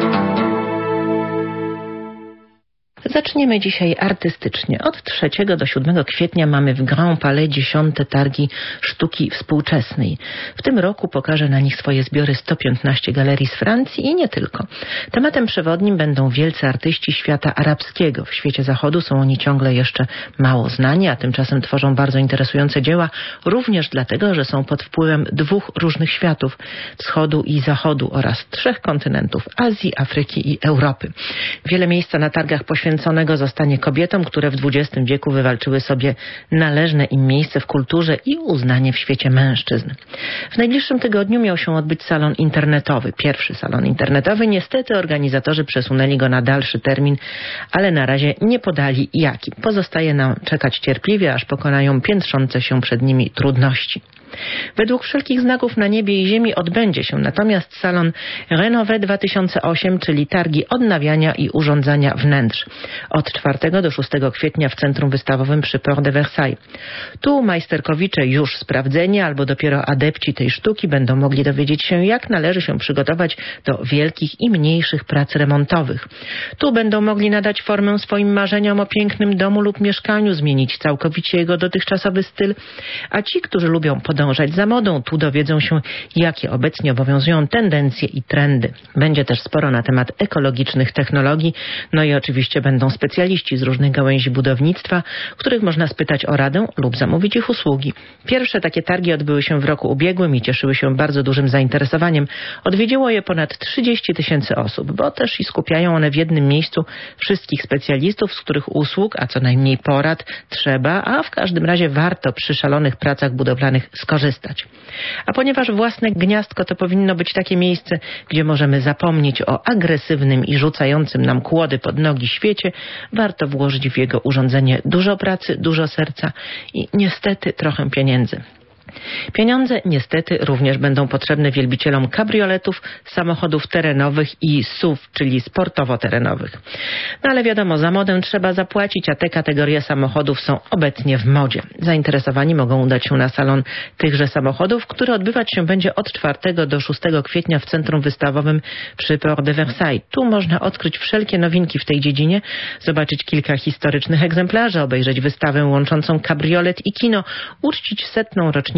Zaczniemy dzisiaj artystycznie. Od trzeciego do siódmego kwietnia mamy w Grand Palais dziesiąte targi sztuki współczesnej. W tym roku pokaże na nich swoje zbiory sto piętnaście galerii z Francji i nie tylko. Tematem przewodnim będą wielcy artyści świata arabskiego. W świecie zachodu są oni ciągle jeszcze mało znani, a tymczasem tworzą bardzo interesujące dzieła, również dlatego, że są pod wpływem dwóch różnych światów, wschodu i zachodu oraz trzech kontynentów, Azji, Afryki i Europy. Wiele miejsca na targach poświęconego zostanie kobietom, które w dwudziestym wieku wywalczyły sobie należne im miejsce w kulturze i uznanie w świecie mężczyzn. W najbliższym tygodniu miał się odbyć salon internetowy. Pierwszy salon internetowy. Niestety organizatorzy przesunęli go na dalszy termin, ale na razie nie podali jaki. Pozostaje nam czekać cierpliwie, aż pokonają piętrzące się przed nimi trudności. Według wszelkich znaków na niebie i ziemi odbędzie się natomiast salon Renové dwa tysiące osiem, czyli targi odnawiania i urządzania wnętrz. Od czwartego do szóstego kwietnia w centrum wystawowym przy Port de Versailles. Tu majsterkowicze już sprawdzeni albo dopiero adepci tej sztuki będą mogli dowiedzieć się, jak należy się przygotować do wielkich i mniejszych prac remontowych. Tu będą mogli nadać formę swoim marzeniom o pięknym domu lub mieszkaniu, zmienić całkowicie jego dotychczasowy styl, a ci, którzy lubią podążać za modą, tu dowiedzą się, jakie obecnie obowiązują tendencje i trendy. Będzie też sporo na temat ekologicznych technologii, no i oczywiście będą specjaliści z różnych gałęzi budownictwa, których można spytać o radę lub zamówić ich usługi. Pierwsze takie targi odbyły się w roku ubiegłym i cieszyły się bardzo dużym zainteresowaniem. Odwiedziło je ponad trzydzieści tysięcy osób, bo też i skupiają one w jednym miejscu wszystkich specjalistów, z których usług, a co najmniej porad, trzeba, a w każdym razie warto przy szalonych pracach budowlanych skorzystać. A ponieważ własne gniazdko to powinno być takie miejsce, gdzie możemy zapomnieć o agresywnym i rzucającym nam kłody pod nogi świecie, warto włożyć w jego urządzenie dużo pracy, dużo serca i niestety trochę pieniędzy. Pieniądze niestety również będą potrzebne wielbicielom kabrioletów, samochodów terenowych i S U V, czyli sportowo-terenowych. No ale wiadomo, za modę trzeba zapłacić, a te kategorie samochodów są obecnie w modzie. Zainteresowani mogą udać się na salon tychże samochodów, który odbywać się będzie od czwartego do szóstego kwietnia w centrum wystawowym przy Port de Versailles. Tu można odkryć wszelkie nowinki w tej dziedzinie, zobaczyć kilka historycznych egzemplarzy, obejrzeć wystawę łączącą kabriolet i kino, uczcić setną rocznicę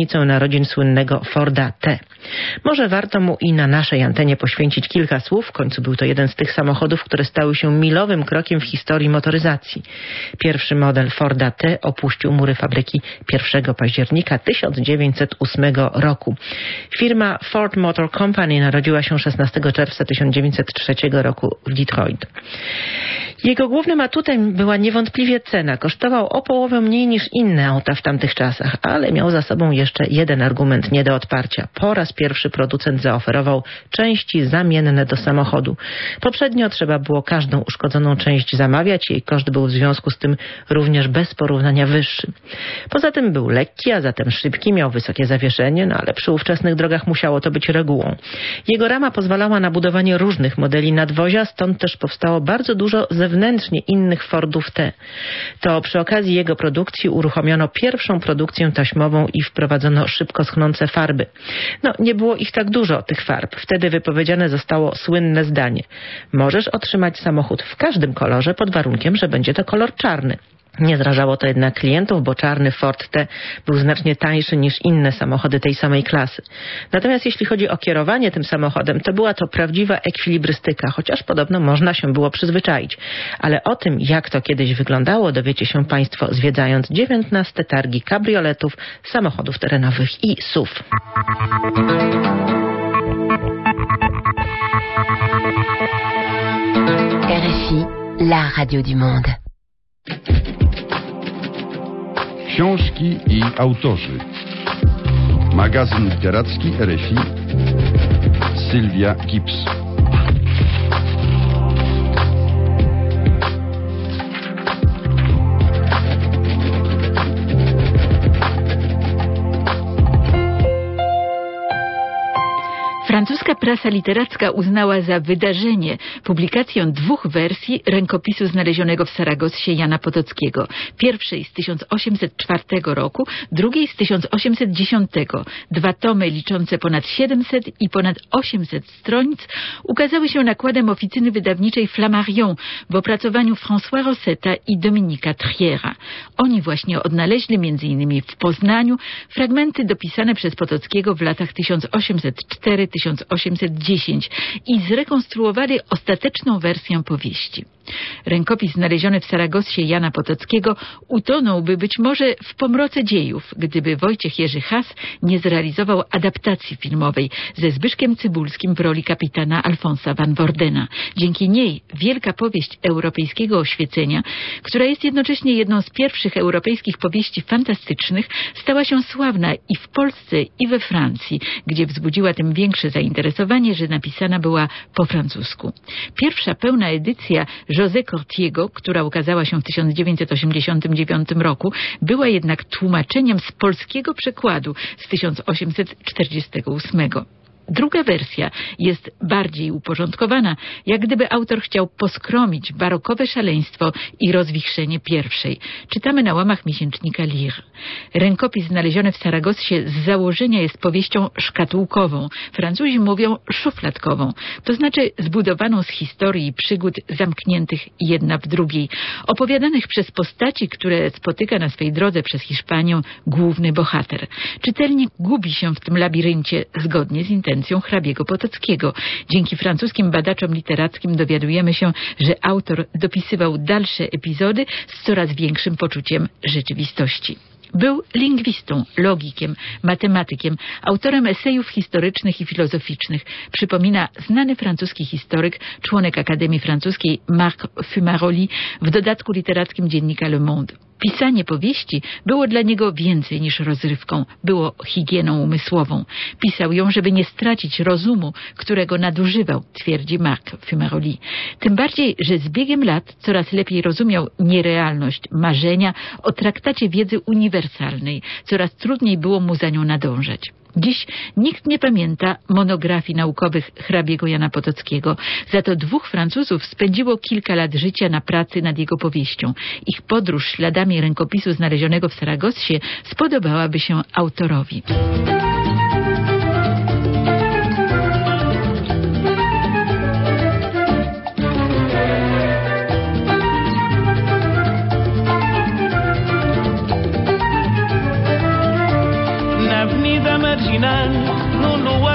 rocznicę narodzin słynnego Forda T. Może warto mu i na naszej antenie poświęcić kilka słów, w końcu był to jeden z tych samochodów, które stały się milowym krokiem w historii motoryzacji. Pierwszy model Forda T opuścił mury fabryki pierwszego października tysiąc dziewięćset ósmego roku. Firma Ford Motor Company narodziła się szesnastego czerwca tysiąc dziewięćset trzeciego roku w Detroit. Jego głównym atutem była niewątpliwie cena. Kosztował o połowę mniej niż inne auta w tamtych czasach, ale miał za sobą jeszcze jeden argument nie do odparcia. Po raz pierwszy producent zaoferował części zamienne do samochodu. Poprzednio trzeba było każdą uszkodzoną część zamawiać, jej koszt był w związku z tym również bez porównania wyższy. Poza tym był lekki, a zatem szybki, miał wysokie zawieszenie, no ale przy ówczesnych drogach musiało to być regułą. Jego rama pozwalała na budowanie różnych modeli nadwozia, stąd też powstało bardzo dużo zewnętrznie innych Fordów T. To przy okazji jego produkcji uruchomiono pierwszą produkcję taśmową i wprowadzono szybko schnące farby. No, nie było ich tak dużo, tych farb. Wtedy wypowiedziane zostało słynne zdanie: możesz otrzymać samochód w każdym kolorze pod warunkiem, że będzie to kolor czarny. Nie zrażało to jednak klientów, bo czarny Ford T był znacznie tańszy niż inne samochody tej samej klasy. Natomiast jeśli chodzi o kierowanie tym samochodem, to była to prawdziwa ekwilibrystyka, chociaż podobno można się było przyzwyczaić. Ale o tym, jak to kiedyś wyglądało, dowiecie się Państwo zwiedzając dziewiętnaste targi kabrioletów, samochodów terenowych i S U V. R F I, la radio du monde. Książki i autorzy. Magazyn literacki R F I. Sylwia Gibbs. Francuska prasa literacka uznała za wydarzenie publikację dwóch wersji rękopisu znalezionego w Saragossie Jana Potockiego. Pierwszej z tysiąc osiemset czwartego roku, drugiej z tysiąc osiemset dziesiątego. Dwa tomy liczące ponad siedemset i ponad osiemset stronic ukazały się nakładem oficyny wydawniczej Flammarion w opracowaniu François Rosseta i Dominika Triera. Oni właśnie odnaleźli między innymi w Poznaniu fragmenty dopisane przez Potockiego w latach tysiąc osiemset czwarty do tysiąc osiemset dziesiątego i zrekonstruowali ostateczną wersję powieści. Rękopis znaleziony w Saragossie Jana Potockiego utonąłby być może w pomroce dziejów, gdyby Wojciech Jerzy Has nie zrealizował adaptacji filmowej ze Zbyszkiem Cybulskim w roli kapitana Alfonsa van Wordena. Dzięki niej wielka powieść europejskiego oświecenia, która jest jednocześnie jedną z pierwszych europejskich powieści fantastycznych, stała się sławna i w Polsce, i we Francji, gdzie wzbudziła tym większe zainteresowanie, że napisana była po francusku. Pierwsza pełna edycja José Cortiego, która ukazała się w tysiąc dziewięćset osiemdziesiątym dziewiątym roku, była jednak tłumaczeniem z polskiego przekładu z tysiąc osiemset czterdziestego ósmego. Druga wersja jest bardziej uporządkowana, jak gdyby autor chciał poskromić barokowe szaleństwo i rozwichrzenie pierwszej. Czytamy na łamach miesięcznika Lire. Rękopis znaleziony w Saragossie z założenia jest powieścią szkatułkową. Francuzi mówią szufladkową, to znaczy zbudowaną z historii i przygód zamkniętych jedna w drugiej, opowiadanych przez postaci, które spotyka na swej drodze przez Hiszpanię główny bohater. Czytelnik gubi się w tym labiryncie zgodnie z intencją hrabiego Potockiego. Dzięki francuskim badaczom literackim dowiadujemy się, że autor dopisywał dalsze epizody z coraz większym poczuciem rzeczywistości. Był lingwistą, logikiem, matematykiem, autorem esejów historycznych i filozoficznych, przypomina znany francuski historyk, członek Akademii Francuskiej Marc Fumaroli w dodatku literackim dziennika Le Monde. Pisanie powieści było dla niego więcej niż rozrywką, było higieną umysłową. Pisał ją, żeby nie stracić rozumu, którego nadużywał, twierdzi Marc Fumaroli. Tym bardziej, że z biegiem lat coraz lepiej rozumiał nierealność marzenia o traktacie wiedzy uniwersalnej. Coraz trudniej było mu za nią nadążać. Dziś nikt nie pamięta monografii naukowych hrabiego Jana Potockiego. Za to dwóch Francuzów spędziło kilka lat życia na pracy nad jego powieścią. Ich podróż śladami rękopisu znalezionego w Saragossie spodobałaby się autorowi.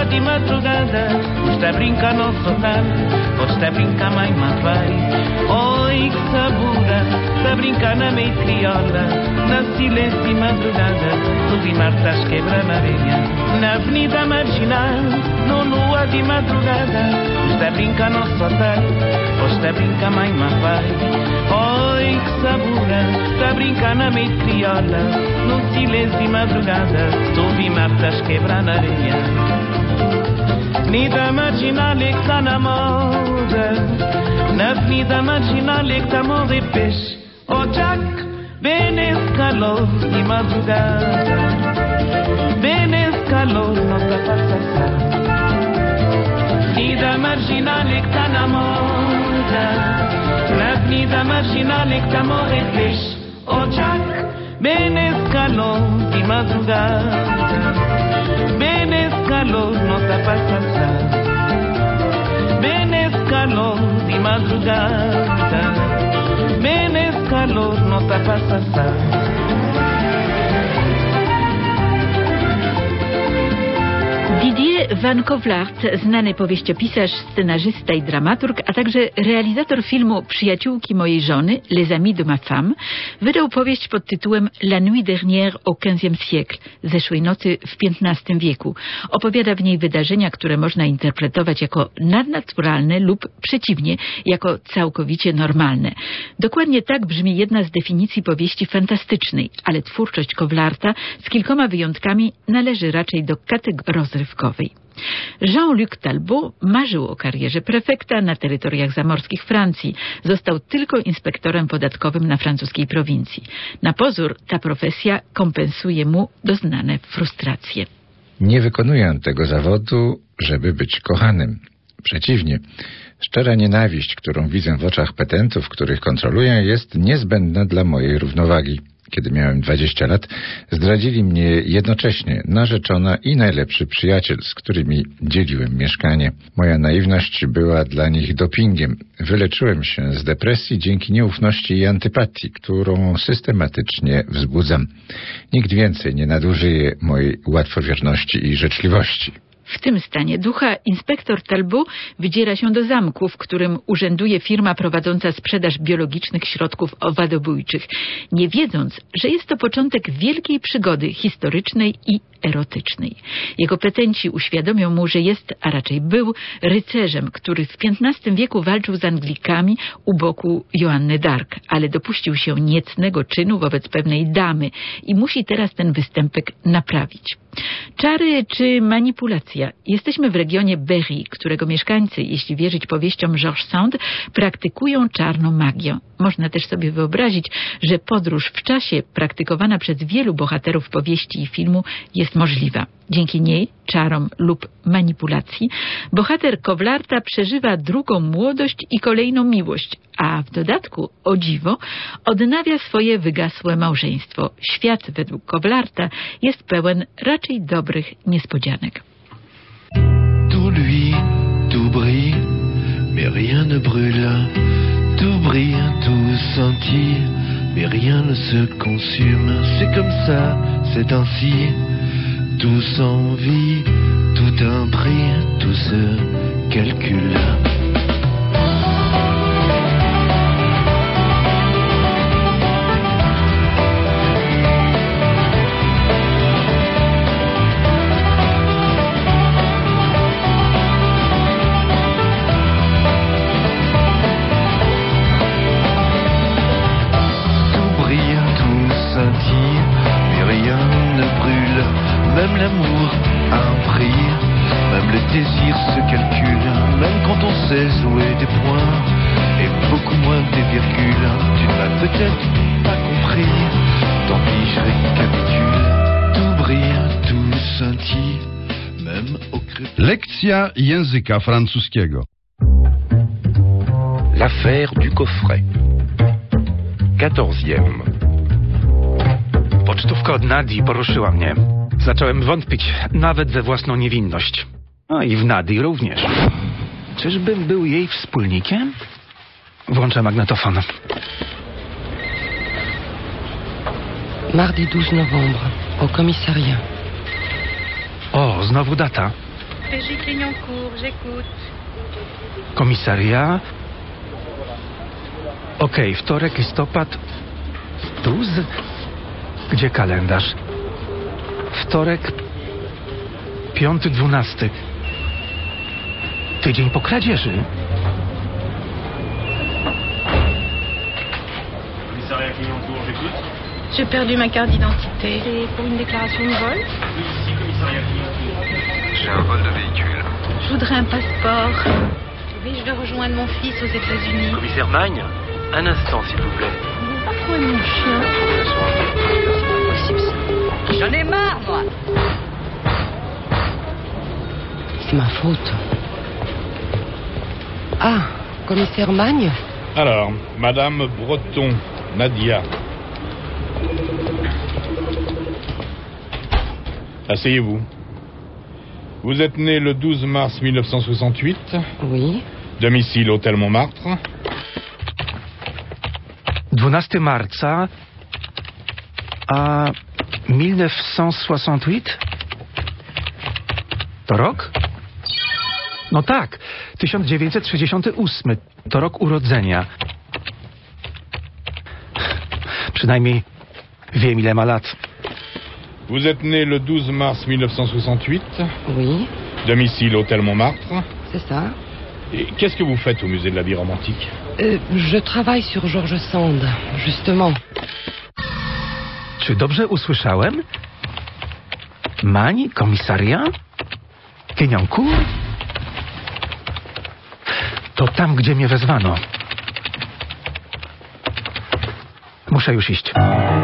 de madrugada, está brincando no sofá, ou está brincando mãe pai. Oi, que sabura, está brincando na meia crioula, na silêncio de madrugada, tu de martas quebra na areia. Na avenida marginal, no lua de madrugada, está brincando no sofá, ou está brincando mãe pai. Oi, que sabura, está brincando na meia crioula, no silêncio de madrugada, tu de martas quebra na areia. Avenida marginal é que tá na moda, na avenida marginal é que tá a morrer peixe. Oh Jack, bem nesse calor de madrugada, bem nesse calor não tá passando. Avenida marginal é que tá na moda, na avenida marginal é que tá a morrer peixe. Oh Jack, bem nesse calor de madrugada, bem nesse calor não está para passar. Bem nesse calor de madrugada, bem nesse calor não está para passar. Didier Van Kowlart, znany powieściopisarz, scenarzysta i dramaturg, a także realizator filmu Przyjaciółki mojej żony, Les Amis de ma femme, wydał powieść pod tytułem La nuit dernière au quinzième siècle, zeszłej nocy w piętnastym wieku. Opowiada w niej wydarzenia, które można interpretować jako nadnaturalne lub przeciwnie, jako całkowicie normalne. Dokładnie tak brzmi jedna z definicji powieści fantastycznej, ale twórczość Kowlarta z kilkoma wyjątkami należy raczej do kategorii rozrywkowej. Jean-Luc Talbot marzył o karierze prefekta na terytoriach zamorskich Francji. Został tylko inspektorem podatkowym na francuskiej prowincji. Na pozór ta profesja kompensuje mu doznane frustracje. Nie wykonuję tego zawodu, żeby być kochanym. Przeciwnie, szczera nienawiść, którą widzę w oczach petentów, których kontroluję, jest niezbędna dla mojej równowagi. Kiedy miałem dwadzieścia lat, zdradzili mnie jednocześnie narzeczona i najlepszy przyjaciel, z którymi dzieliłem mieszkanie. Moja naiwność była dla nich dopingiem. Wyleczyłem się z depresji dzięki nieufności i antypatii, którą systematycznie wzbudzam. Nikt więcej nie nadużyje mojej łatwowierności i życzliwości. W tym stanie ducha inspektor Talbot wydziera się do zamku, w którym urzęduje firma prowadząca sprzedaż biologicznych środków owadobójczych, nie wiedząc, że jest to początek wielkiej przygody historycznej i erotycznej. Jego petenci uświadomią mu, że jest, a raczej był, rycerzem, który w piętnastym wieku walczył z Anglikami u boku Joanny d'Arc, ale dopuścił się niecnego czynu wobec pewnej damy i musi teraz ten występek naprawić. Czary czy manipulacja? Jesteśmy w regionie Berry, którego mieszkańcy, jeśli wierzyć powieściom Georges Sand, praktykują czarną magię. Można też sobie wyobrazić, że podróż w czasie praktykowana przez wielu bohaterów powieści i filmu jest możliwa. Dzięki niej, czarom lub manipulacji, bohater Kowlarta przeżywa drugą młodość i kolejną miłość, a w dodatku, o dziwo, odnawia swoje wygasłe małżeństwo. Świat według Kowlarta jest pełen raczej dobrych niespodzianek. Tout lui, tout brille, mais rien ne brûle. Tout brille, tout scintille, mais rien ne se consume. C'est comme ça, c'est ainsi. Tout s'envie, tout un prix, tout se calcule. Même l'amour a un prix, même le désir se calcule, même quand on sait jouer des points, et beaucoup moins des virgules. Tu ne m'as peut-être pas compris, tant pis je récapitule. Tout brille, tout scintille, même au crépuscule. Lekcja języka francuskiego. L'affaire du coffret. Quatorzième. Pocztówka od Nadii poruszyła mnie. Zacząłem wątpić nawet we własną niewinność. No i w Nadii również. Czyżbym był jej wspólnikiem? Włączę magnetofon. Mardi douze novembre, au commissariat. O, znowu data. Régie Clignancourt, j'écoute. Komisaria. Okej, wtorek, listopad. Tuz? Gdzie kalendarz? Wtorek, piąty, dwunasty. Tydzień po kradzieży. Commissariat Clignancourt, j'écoute. J'ai perdu ma carte d'identité. C'est pour une déclaration de vol? Oui, ici, commissariat Clignancourt. J'ai un vol de véhicule. Je voudrais un passeport. Oui, je vais rejoindre mon fils aux États-Unis. Commissaire Magne, un instant, s'il vous plaît. Vous n'avez pas trouvé mon chien? C'est pas possible, ça. J'en ai marre, moi. C'est ma faute. Ah, commissaire Magne? Alors, Madame Breton, Nadia. Asseyez-vous. Vous êtes né le douze mars mille neuf cent soixante-huit. Oui. Domicile Hôtel Montmartre. dwunastego marca a mille neuf cent soixante-huit? To rok? No tak, tysiąc dziewięćset sześćdziesiąty ósmy. To rok urodzenia. Przynajmniej wiem, ile ma lat. Vous êtes né le douze mars mille neuf cent soixante-huit. Oui. Domicile Hôtel Montmartre. C'est ça. Et qu'est-ce que vous faites au musée de la vie romantique? Euh, je travaille sur Georges Sand, justement. Czy dobrze usłyszałem? Mań, komisaria? Clignancourt? To tam, gdzie mnie wezwano. Muszę już iść.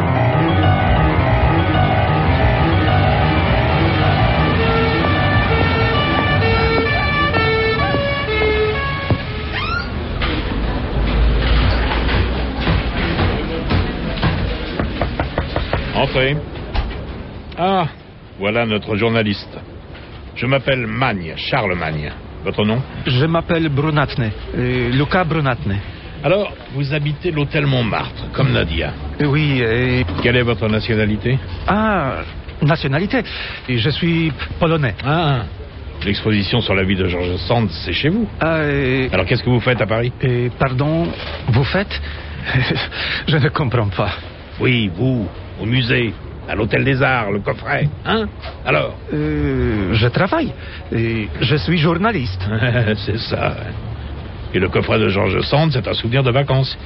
Entrez. Ah, voilà notre journaliste. Je m'appelle Magne, Charles Magne. Votre nom? Je m'appelle Brunatny, euh, Luca Brunatny. Alors, vous habitez l'hôtel Montmartre, comme Nadia. Oui. Euh... Quelle est votre nationalité? Ah, nationalité. Je suis polonais. Ah, l'exposition sur la vie de Georges Sand, c'est chez vous. Euh... Alors, qu'est-ce que vous faites à Paris? euh, Pardon, vous faites? Je ne comprends pas. Oui, vous, au musée, à l'hôtel des Arts, le coffret, hein? Alors? Euh, je travaille. Et je suis journaliste. C'est ça. Et le coffret de Georges Sand, c'est un souvenir de vacances.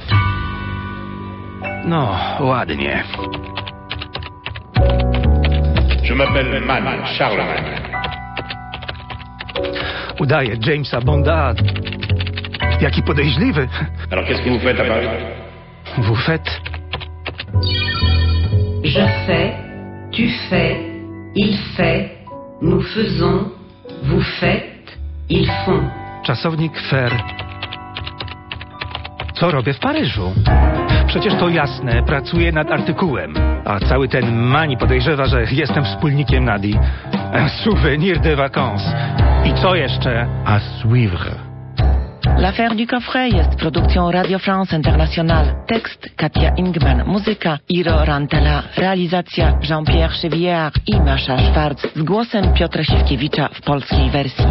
No, ładnie. Je m'appelle Magne, Charles Magne. Udaje Jamesa Bonda. Jaki podejrzliwy. Alors, qu'est-ce que vous faites à Paris? Vous faites? Je fais, tu fais, il fait, nous faisons, vous faites, ils font. Czasownik fair. Co robię w Paryżu? Przecież to jasne, pracuję nad artykułem. A cały ten Mani podejrzewa, że jestem wspólnikiem Nadii. Un souvenir de vacances. I co jeszcze? À suivre. L'affaire du coffret jest produkcją Radio France International. Tekst Katia Ingman, muzyka Iro Rantela, realizacja Jean-Pierre Chevillard i Masza Schwarz z głosem Piotra Siwkiewicza w polskiej wersji.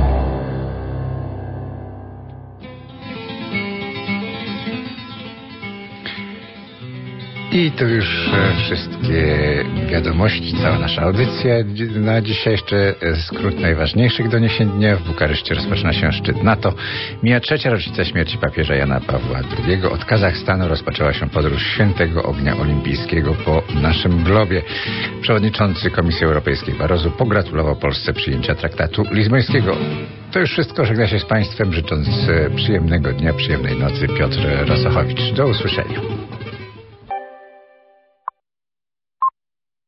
I to już wszystkie wiadomości, cała nasza audycja. Na dzisiaj jeszcze skrót najważniejszych doniesień dnia. W Bukareszcie rozpoczyna się szczyt NATO. Mija trzecia rocznica śmierci papieża Jana Pawła drugiego. Od Kazachstanu rozpoczęła się podróż świętego ognia olimpijskiego po naszym globie. Przewodniczący Komisji Europejskiej Barroso pogratulował Polsce przyjęcia traktatu lizbońskiego. To już wszystko. Żegna się z Państwem, życząc przyjemnego dnia, przyjemnej nocy. Piotr Rosochowicz. Do usłyszenia.